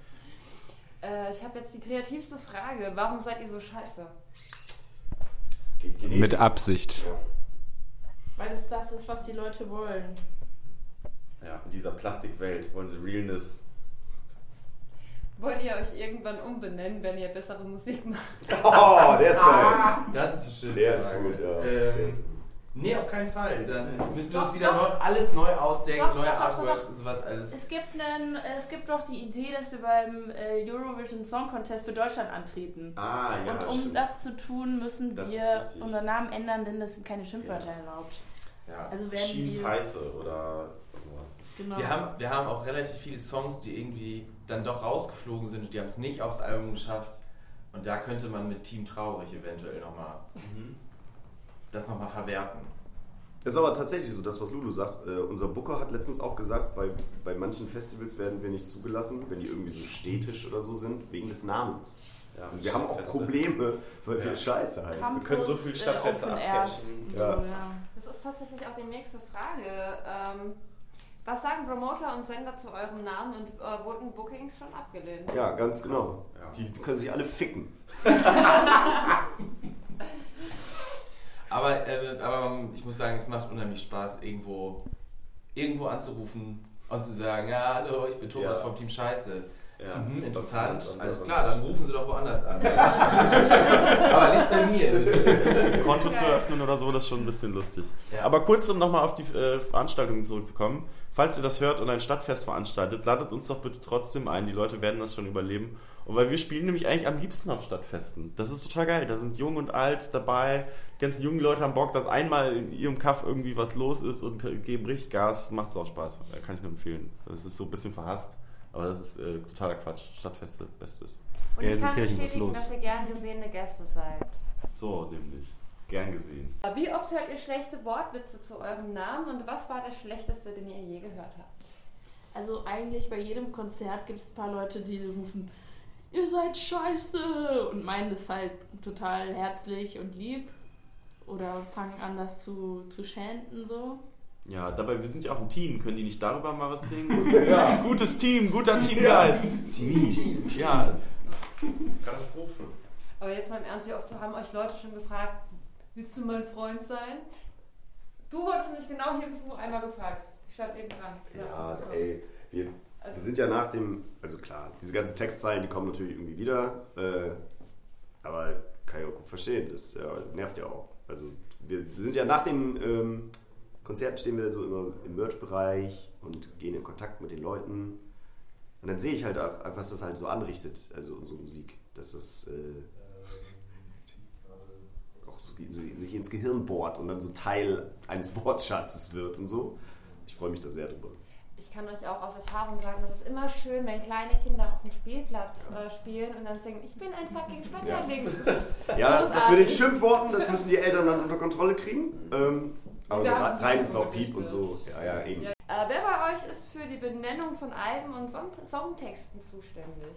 Ich habe jetzt die kreativste Frage. Warum seid ihr so scheiße? Mit Absicht. Ja. Weil es das ist, was die Leute wollen. Ja, in dieser Plastikwelt wollen sie Realness. Wollt ihr euch irgendwann umbenennen, wenn ihr bessere Musik macht? Oh, der ist geil. Das ist so schön. Der ist gut, ja. Der ist gut. Nee, auf keinen Fall. Dann müssen wir uns Doch, wieder doch. alles neu ausdenken, Doch, neue doch, doch, Artworks doch. und sowas alles. Es gibt doch die Idee, dass wir beim Eurovision Song Contest für Deutschland antreten. Ah, ja, Und um stimmt. das zu tun, müssen Das wir ist richtig. unseren Namen ändern, denn das sind keine Schimpfwörter erlaubt. Ja. Also werden Schienen wir... Teisse oder sowas. Genau. Wir haben auch relativ viele Songs, die irgendwie dann doch rausgeflogen sind und die haben es nicht aufs Album geschafft. Und da könnte man mit Team Traurig eventuell nochmal das nochmal verwerten. Das ist aber tatsächlich so, das was Lulu sagt. Unser Booker hat letztens auch gesagt, bei manchen Festivals werden wir nicht zugelassen, wenn die irgendwie so städtisch oder so sind, wegen des Namens. Ja, also wir haben auch Probleme, weil wir Scheiße heißen. Wir können so viel Stadtfeste Open Airs. abcashen. Ja. Das ist tatsächlich auch die nächste Frage. Was sagen Promoter und Sender zu eurem Namen und wurden Bookings schon abgelehnt? Ja, ganz genau. Ja. Die können sich alle ficken. Aber ich muss sagen, es macht unheimlich Spaß, irgendwo anzurufen und zu sagen, ja, hallo, ich bin Thomas vom Team Scheiße. Ja. Interessant, Und alles und klar, dann rufen Sie doch woanders an. Aber nicht bei mir, bitte. Konto zu öffnen oder so, das ist schon ein bisschen lustig. Ja. Aber kurz, um nochmal auf die Veranstaltungen zurückzukommen. Falls ihr das hört und ein Stadtfest veranstaltet, ladet uns doch bitte trotzdem ein. Die Leute werden das schon überleben. Und weil wir spielen nämlich eigentlich am liebsten auf Stadtfesten. Das ist total geil. Da sind jung und alt dabei. Die ganzen jungen Leute haben Bock, dass einmal in ihrem Kaff irgendwie was los ist und geben richtig Gas. Macht's auch Spaß. Kann ich nur empfehlen. Das ist so ein bisschen verhasst. Aber das ist totaler Quatsch. Stadtfeste, Bestes. Und ich kann bestätigen, dass ihr gern gesehene Gäste seid. So, nämlich. Gern gesehen. Wie oft hört ihr schlechte Wortwitze zu eurem Namen und was war der schlechteste, den ihr je gehört habt? Also eigentlich bei jedem Konzert gibt es ein paar Leute, die rufen, ihr seid scheiße und meinen das halt total herzlich und lieb oder fangen an, das zu chanten so. Ja, dabei, wir sind ja auch ein Team. Können die nicht darüber mal was singen? Ja. Gutes Team, guter Teamgeist. Team. Ja, Katastrophe. Aber jetzt mal im Ernst, wie oft haben euch Leute schon gefragt, willst du mein Freund sein? Du wurdest nämlich genau hier bist du einmal gefragt. Ich stand eben dran. Ja, ey, wir sind ja nach dem, also klar, diese ganzen Textzeilen, die kommen natürlich irgendwie wieder, aber kann ich auch gut verstehen, das nervt ja auch. Also wir sind ja nach den Konzerten stehen wir so immer im Merch-Bereich und gehen in Kontakt mit den Leuten und dann sehe ich halt auch, was das halt so anrichtet, also unsere Musik, dass das auch so sich ins Gehirn bohrt und dann so Teil eines Wortschatzes wird und so. Ich freue mich da sehr drüber. Ich kann euch auch aus Erfahrung sagen, das ist immer schön, wenn kleine Kinder auf dem Spielplatz spielen und dann singen, ich bin ein fucking Schmetterling. Ja, das mit den Schimpfworten, das müssen die Eltern dann unter Kontrolle kriegen. Aber so rein ins Laubpiep und so. Ja, eben. Ja. Wer bei euch ist für die Benennung von Alben und Songtexten zuständig?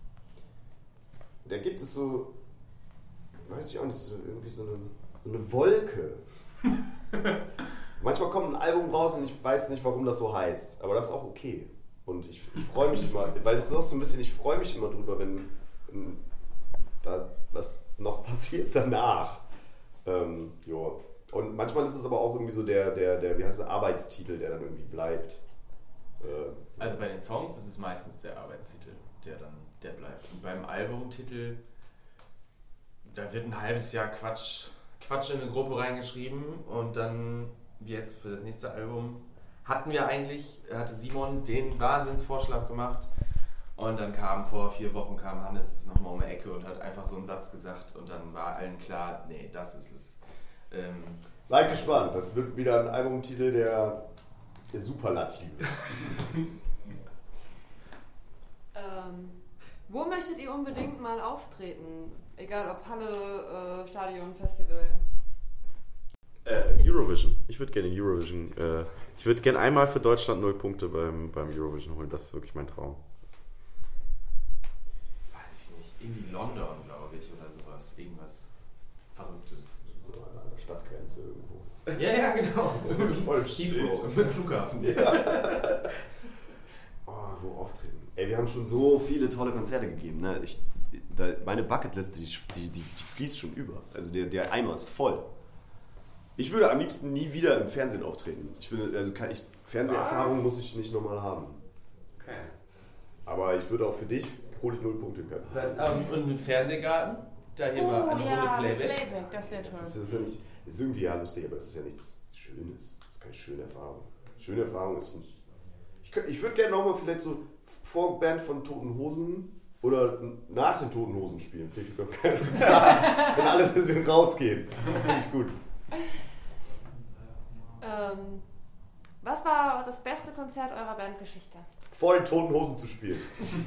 Da gibt es so, weiß ich auch nicht, irgendwie so eine Wolke. Manchmal kommt ein Album raus und ich weiß nicht, warum das so heißt. Aber das ist auch okay. Und ich freue mich immer, weil das ist auch so ein bisschen, ich freue mich immer drüber, wenn da was noch passiert danach. Ja. Und manchmal ist es aber auch irgendwie so der wie heißt der, Arbeitstitel, der dann irgendwie bleibt. Also bei den Songs ist es meistens der Arbeitstitel, der bleibt. Und beim Albumtitel, da wird ein halbes Jahr Quatsch in eine Gruppe reingeschrieben und dann, wie jetzt für das nächste Album, hatte Simon den Wahnsinnsvorschlag gemacht und dann vor 4 Wochen kam Hannes nochmal um die Ecke und hat einfach so einen Satz gesagt und dann war allen klar, nee, das ist es. Seid gespannt, das wird wieder ein Albumtitel der Superlative. Wo möchtet ihr unbedingt mal auftreten? Egal ob Halle, Stadion, Festival. Eurovision. Ich würde gerne in Eurovision. Ich würde gerne einmal für Deutschland 0 Punkte beim Eurovision holen. Das ist wirklich mein Traum. Weiß ich nicht. Irgendwie London, glaube ich, oder sowas. Irgendwas Verrücktes. So an der Stadtgrenze irgendwo. Ja, genau. Voll Heathrow, mit dem Flughafen. Ja. Oh, wo auftreten? Ey, wir haben schon so viele tolle Konzerte gegeben. Ne? meine Bucketlist, die fließt schon über. Also der Eimer ist voll. Ich würde am liebsten nie wieder im Fernsehen auftreten. Ich finde, also Fernseherfahrung muss ich nicht nochmal haben. Okay. Aber ich würde auch für dich, hole ich 0 Punkte. Und im Fernsehgarten? Da hier mal eine Runde Playback. Das wäre toll. Das ist irgendwie ja lustig, aber es ist ja nichts Schönes. Das ist keine schöne Erfahrung. Schöne Erfahrung ist nicht... Ich würde gerne nochmal vielleicht so Vorband von Toten Hosen oder nach den Toten Hosen spielen. Wenn alle rausgehen. Das finde ich gut. Was war das beste Konzert eurer Bandgeschichte? Vor den Toten Hosen zu spielen.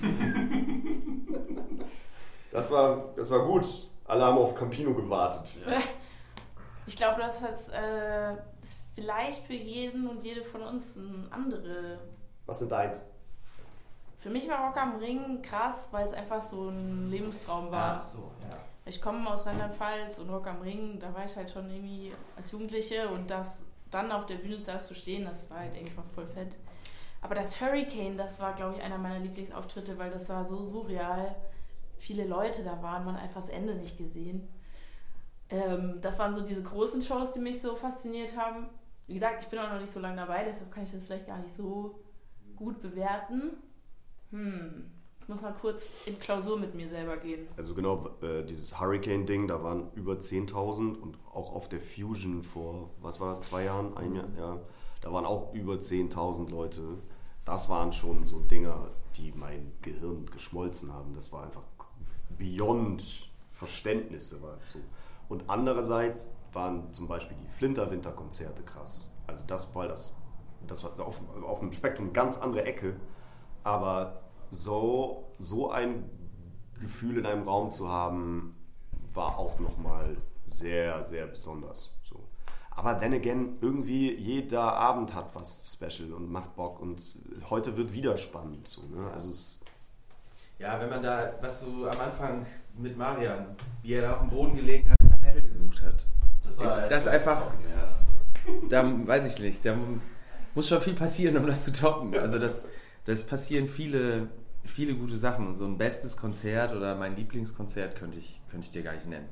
Das war gut. Alle haben auf Campino gewartet. Ja. Ich glaube, das ist vielleicht für jeden und jede von uns ein andere. Was sind deins? Für mich war Rock am Ring krass, weil es einfach so ein Lebenstraum war. Ach so, ja. Ich komme aus Rheinland-Pfalz und Rock am Ring, da war ich halt schon irgendwie als Jugendliche und das dann auf der Bühne zu stehen, das war halt einfach voll fett. Aber das Hurricane, das war, glaube ich, einer meiner Lieblingsauftritte, weil das war so surreal. Viele Leute da waren, man hat einfach das Ende nicht gesehen. Das waren so diese großen Shows, die mich so fasziniert haben. Wie gesagt, ich bin auch noch nicht so lange dabei, deshalb kann ich das vielleicht gar nicht so gut bewerten. Ich muss mal kurz in Klausur mit mir selber gehen. Also genau, dieses Hurricane-Ding, da waren über 10.000 und auch auf der Fusion vor, was war das, 2 Jahren, ein Jahr, ja, da waren auch über 10.000 Leute. Das waren schon so Dinger, die mein Gehirn geschmolzen haben. Das war einfach beyond Verständnisse. War so. Und andererseits waren zum Beispiel die Flinter-Winter-Konzerte krass. Also das war auf einem Spektrum ganz andere Ecke. Aber so ein Gefühl in einem Raum zu haben, war auch nochmal sehr, sehr besonders. So. Aber then again, irgendwie jeder Abend hat was Special und macht Bock und heute wird wieder spannend. So, ne? Also ja, wenn man da, was du am Anfang mit Marian, wie er da auf dem Boden gelegen hat und einen Zettel gesucht hat. Das ist einfach, da weiß ich nicht, da muss schon viel passieren, um das zu toppen. Also das passieren viele gute Sachen und so ein bestes Konzert oder mein Lieblingskonzert könnte ich dir gar nicht nennen.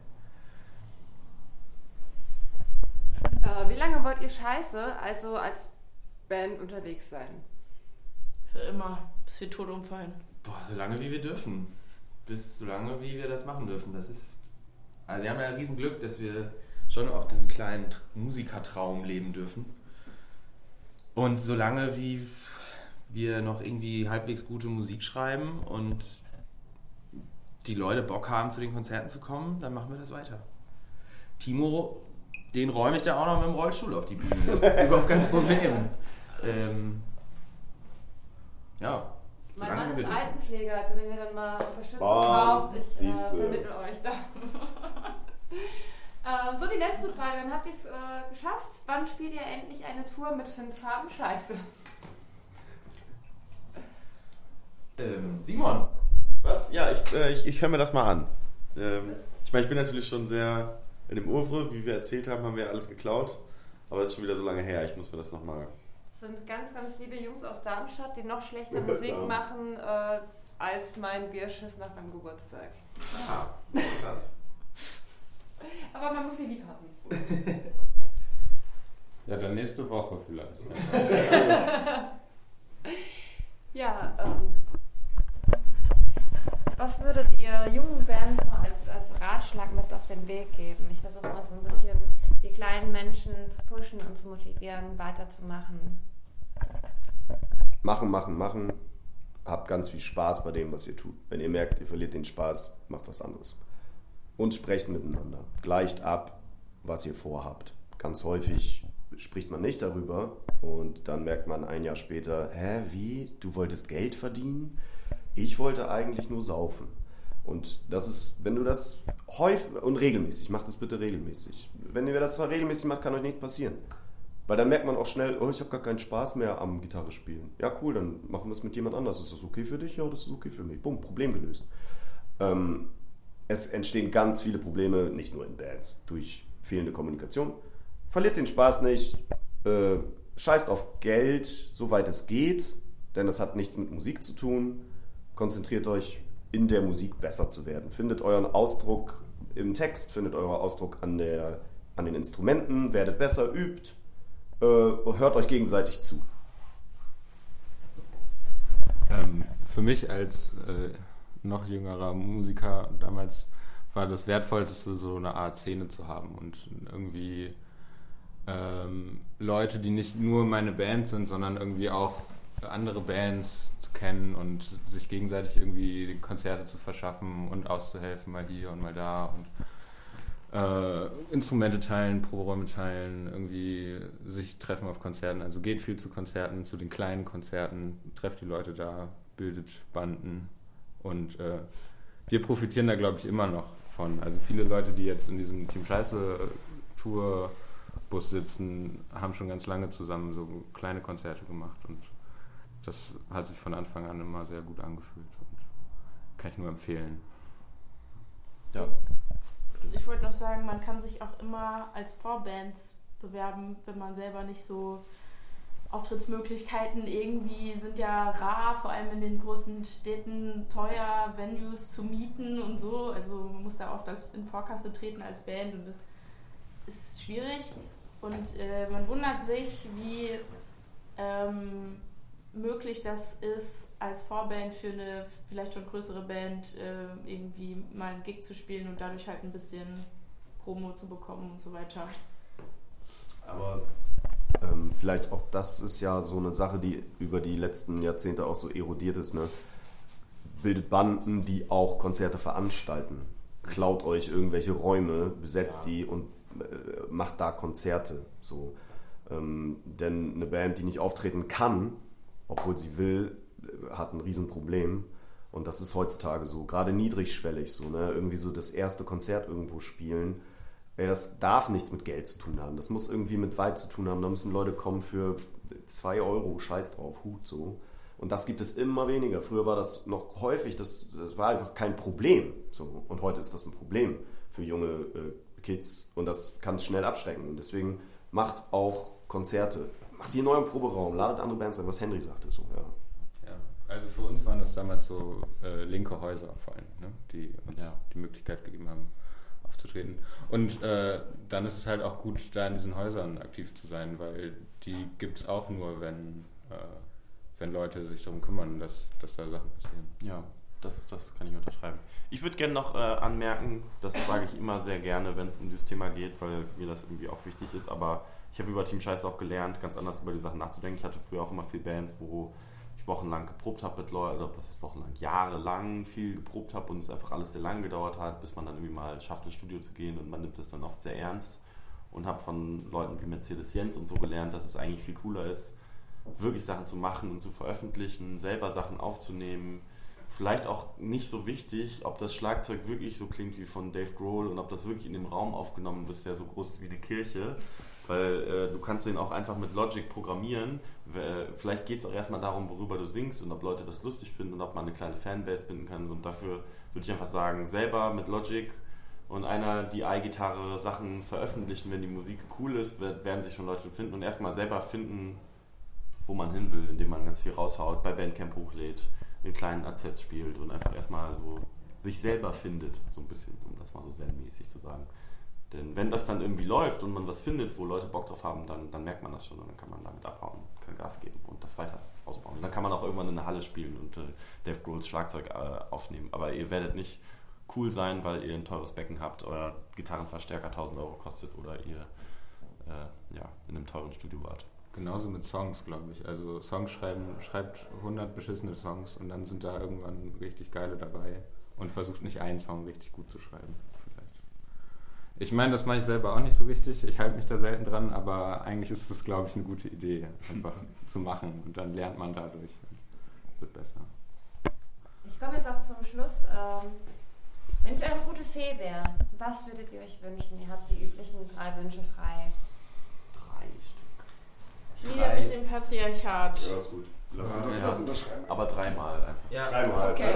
Wie lange wollt ihr also als Band unterwegs sein? Für immer, bis wir tot umfallen. So lange wie wir dürfen. So lange wie wir das machen dürfen. Also wir haben ja ein Riesenglück, dass wir schon auch diesen kleinen Musikertraum leben dürfen. Und solange wie wir noch irgendwie halbwegs gute Musik schreiben und die Leute Bock haben, zu den Konzerten zu kommen, dann machen wir das weiter. Timo, den räume ich da auch noch mit dem Rollstuhl auf die Bühne. Das ist überhaupt kein Problem. Ja. Mein Mann ist Altenpfleger, also wenn ihr dann mal Unterstützung braucht, ich vermittle euch da. So, die letzte Frage, dann habt ihr es geschafft. Wann spielt ihr endlich eine Tour mit 5 Farben Scheiße? Simon. Was? Ja, ich höre mir das mal an. Ich meine, ich bin natürlich schon sehr in dem Oeuvre, wie wir erzählt haben wir alles geklaut. Aber es ist schon wieder so lange her, ich muss mir das nochmal... Das sind ganz, ganz liebe Jungs aus Darmstadt, die noch schlechter Musik machen als mein Bierschiss nach meinem Geburtstag. Ah, interessant. Aber man muss sie lieb haben. Ja, dann nächste Woche vielleicht. Ja, was würdet ihr jungen Bands noch als Ratschlag mit auf den Weg geben? Ich versuche mal so ein bisschen die kleinen Menschen zu pushen und zu motivieren, weiterzumachen. Machen. Habt ganz viel Spaß bei dem, was ihr tut. Wenn ihr merkt, ihr verliert den Spaß, macht was anderes. Und sprecht miteinander. Gleicht ab, was ihr vorhabt. Ganz häufig spricht man nicht darüber und dann merkt man ein Jahr später, wie? Du wolltest Geld verdienen? Ich wollte eigentlich nur saufen. Und das ist, wenn du das häufig und regelmäßig, macht das bitte regelmäßig. Wenn ihr das zwar regelmäßig macht, kann euch nichts passieren. Weil dann merkt man auch schnell, ich habe gar keinen Spaß mehr am Gitarre spielen. Ja, cool, dann machen wir es mit jemand anders. Ist das okay für dich? Ja, das ist okay für mich. Bumm, Problem gelöst. Es entstehen ganz viele Probleme, nicht nur in Bands, durch fehlende Kommunikation. Verliert den Spaß nicht, scheißt auf Geld, soweit es geht, denn das hat nichts mit Musik zu tun. Konzentriert euch in der Musik besser zu werden. Findet euren Ausdruck im Text, findet euren Ausdruck an den Instrumenten, werdet besser, übt, hört euch gegenseitig zu. Für mich als noch jüngerer Musiker damals war das Wertvollste, so eine Art Szene zu haben und irgendwie Leute, die nicht nur meine Band sind, sondern irgendwie auch andere Bands zu kennen und sich gegenseitig irgendwie Konzerte zu verschaffen und auszuhelfen, mal hier und mal da und Instrumente teilen, Proberäume teilen, irgendwie sich treffen auf Konzerten. Also geht viel zu Konzerten, zu den kleinen Konzerten, trefft die Leute da, bildet Banden und wir profitieren da, glaube ich, immer noch von. Also viele Leute, die jetzt in diesem Team Scheiße Tourbus sitzen, haben schon ganz lange zusammen so kleine Konzerte gemacht und das hat sich von Anfang an immer sehr gut angefühlt und kann ich nur empfehlen. Ja. Ich wollte noch sagen, man kann sich auch immer als Vorbands bewerben, wenn man selber nicht so Auftrittsmöglichkeiten irgendwie sind ja rar, vor allem in den großen Städten teuer, Venues zu mieten und so. Also man muss da oft in Vorkasse treten als Band und das ist schwierig. Und man wundert sich, wie möglich das ist, als Vorband für eine vielleicht schon größere Band irgendwie mal einen Gig zu spielen und dadurch halt ein bisschen Promo zu bekommen und so weiter. Aber vielleicht auch das ist ja so eine Sache, die über die letzten Jahrzehnte auch so erodiert ist, ne? Bildet Banden, die auch Konzerte veranstalten. Klaut euch irgendwelche Räume, besetzt die und macht da Konzerte. So. Denn eine Band, die nicht auftreten kann, obwohl sie will, hat ein Riesenproblem. Und das ist heutzutage so, gerade niedrigschwellig so, ne? Irgendwie so das erste Konzert irgendwo spielen. Das darf nichts mit Geld zu tun haben. Das muss irgendwie mit Vibe zu tun haben. Da müssen Leute kommen für 2 €, scheiß drauf, Hut so. Und das gibt es immer weniger. Früher war das noch häufig, das war einfach kein Problem. So. Und heute ist das ein Problem für junge Kids. Und das kann schnell abschrecken. Und deswegen macht auch Konzerte. Macht die in eurem Proberaum, ladet andere Bands ein, was Henry sagte. So, ja. Ja, also für uns waren das damals so linke Häuser vor allem, ne? Die uns die Möglichkeit gegeben haben, aufzutreten. Und dann ist es halt auch gut, da in diesen Häusern aktiv zu sein, weil die gibt es auch nur, wenn Leute sich darum kümmern, dass da Sachen passieren. Ja, das kann ich unterschreiben. Ich würde gerne noch anmerken, das sage ich immer sehr gerne, wenn es um dieses Thema geht, weil mir das irgendwie auch wichtig ist, aber ich habe über Team Scheiße auch gelernt, ganz anders über die Sachen nachzudenken. Ich hatte früher auch immer viel Bands, wo ich wochenlang geprobt habe mit Leuten, oder was heißt wochenlang, jahrelang viel geprobt habe und es einfach alles sehr lang gedauert hat, bis man dann irgendwie mal schafft, ins Studio zu gehen und man nimmt das dann oft sehr ernst und habe von Leuten wie Mercedes Jens und so gelernt, dass es eigentlich viel cooler ist, wirklich Sachen zu machen und zu veröffentlichen, selber Sachen aufzunehmen. Vielleicht auch nicht so wichtig, ob das Schlagzeug wirklich so klingt wie von Dave Grohl und ob das wirklich in dem Raum aufgenommen ist, der so groß ist wie eine Kirche. Weil du kannst den auch einfach mit Logic programmieren. Vielleicht geht es auch erstmal darum, worüber du singst und ob Leute das lustig finden und ob man eine kleine Fanbase binden kann. Und dafür würde ich einfach sagen, selber mit Logic und einer DI-Gitarre Sachen veröffentlichen, wenn die Musik cool ist, werden sich schon Leute finden und erstmal selber finden, wo man hin will, indem man ganz viel raushaut, bei Bandcamp hochlädt, in kleinen AZs spielt und einfach erstmal so sich selber findet, so ein bisschen, um das mal so zen-mäßig zu sagen. Denn wenn das dann irgendwie läuft und man was findet, wo Leute Bock drauf haben, dann merkt man das schon und dann kann man damit abhauen, kann Gas geben und das weiter ausbauen. Und dann kann man auch irgendwann in der Halle spielen und Dave Grohls Schlagzeug aufnehmen. Aber ihr werdet nicht cool sein, weil ihr ein teures Becken habt, euer Gitarrenverstärker 1.000 € kostet oder ihr in einem teuren Studio wart. Genauso mit Songs, glaube ich. Also Songs schreibt 100 beschissene Songs und dann sind da irgendwann richtig geile dabei und versucht nicht einen Song richtig gut zu schreiben. Ich meine, das mache ich selber auch nicht so richtig. Ich halte mich da selten dran, aber eigentlich ist es, glaube ich, eine gute Idee, einfach zu machen. Und dann lernt man dadurch. Wird besser. Ich komme jetzt auch zum Schluss. Wenn ich eure gute Fee wäre, was würdet ihr euch wünschen? Ihr habt die üblichen 3 Wünsche frei. 3 Stück. Wieder mit dem Patriarchat. Ja, ist gut. Lass unterschreiben. Aber 3-mal einfach. Ja. 3-mal. Okay.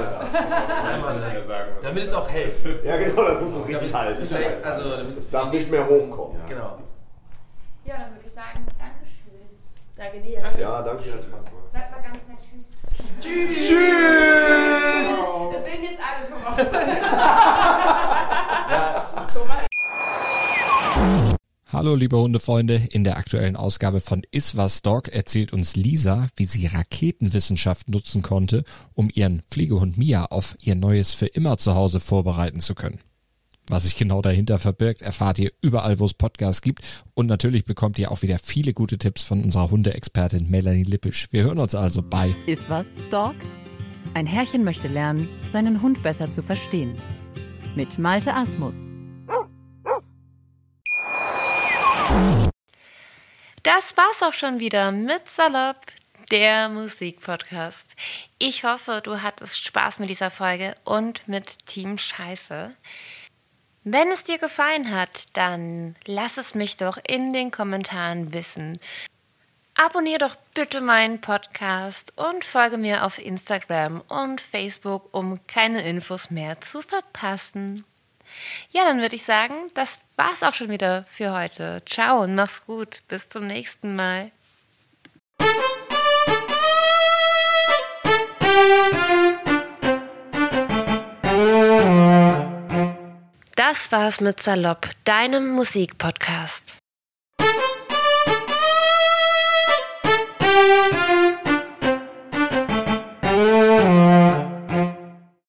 Damit es auch hält. Ja, genau, das muss noch richtig halten. Es darf nicht mehr hochkommen. Ja. Genau. Ja, dann würde ich sagen, Dankeschön. Danke dir. Ja, danke. Sagt mal ganz nett Tschüss. Tschüss! Wir sind jetzt Hallo liebe Hundefreunde, in der aktuellen Ausgabe von Iswas Dog erzählt uns Lisa, wie sie Raketenwissenschaft nutzen konnte, um ihren Pflegehund Mia auf ihr neues für immer Zuhause vorbereiten zu können. Was sich genau dahinter verbirgt, erfahrt ihr überall, wo es Podcasts gibt, und natürlich bekommt ihr auch wieder viele gute Tipps von unserer Hundeexpertin Melanie Lippisch. Wir hören uns also bei Iswas Dog? Ein Herrchen möchte lernen, seinen Hund besser zu verstehen. Mit Malte Asmus. Das war's auch schon wieder mit Salopp, der Musikpodcast. Ich hoffe, du hattest Spaß mit dieser Folge und mit Team Scheiße. Wenn es dir gefallen hat, dann lass es mich doch in den Kommentaren wissen. Abonnier doch bitte meinen Podcast und folge mir auf Instagram und Facebook, um keine Infos mehr zu verpassen. Ja, dann würde ich sagen, das war's auch schon wieder für heute. Ciao und mach's gut. Bis zum nächsten Mal. Das war's mit Salopp, deinem Musikpodcast.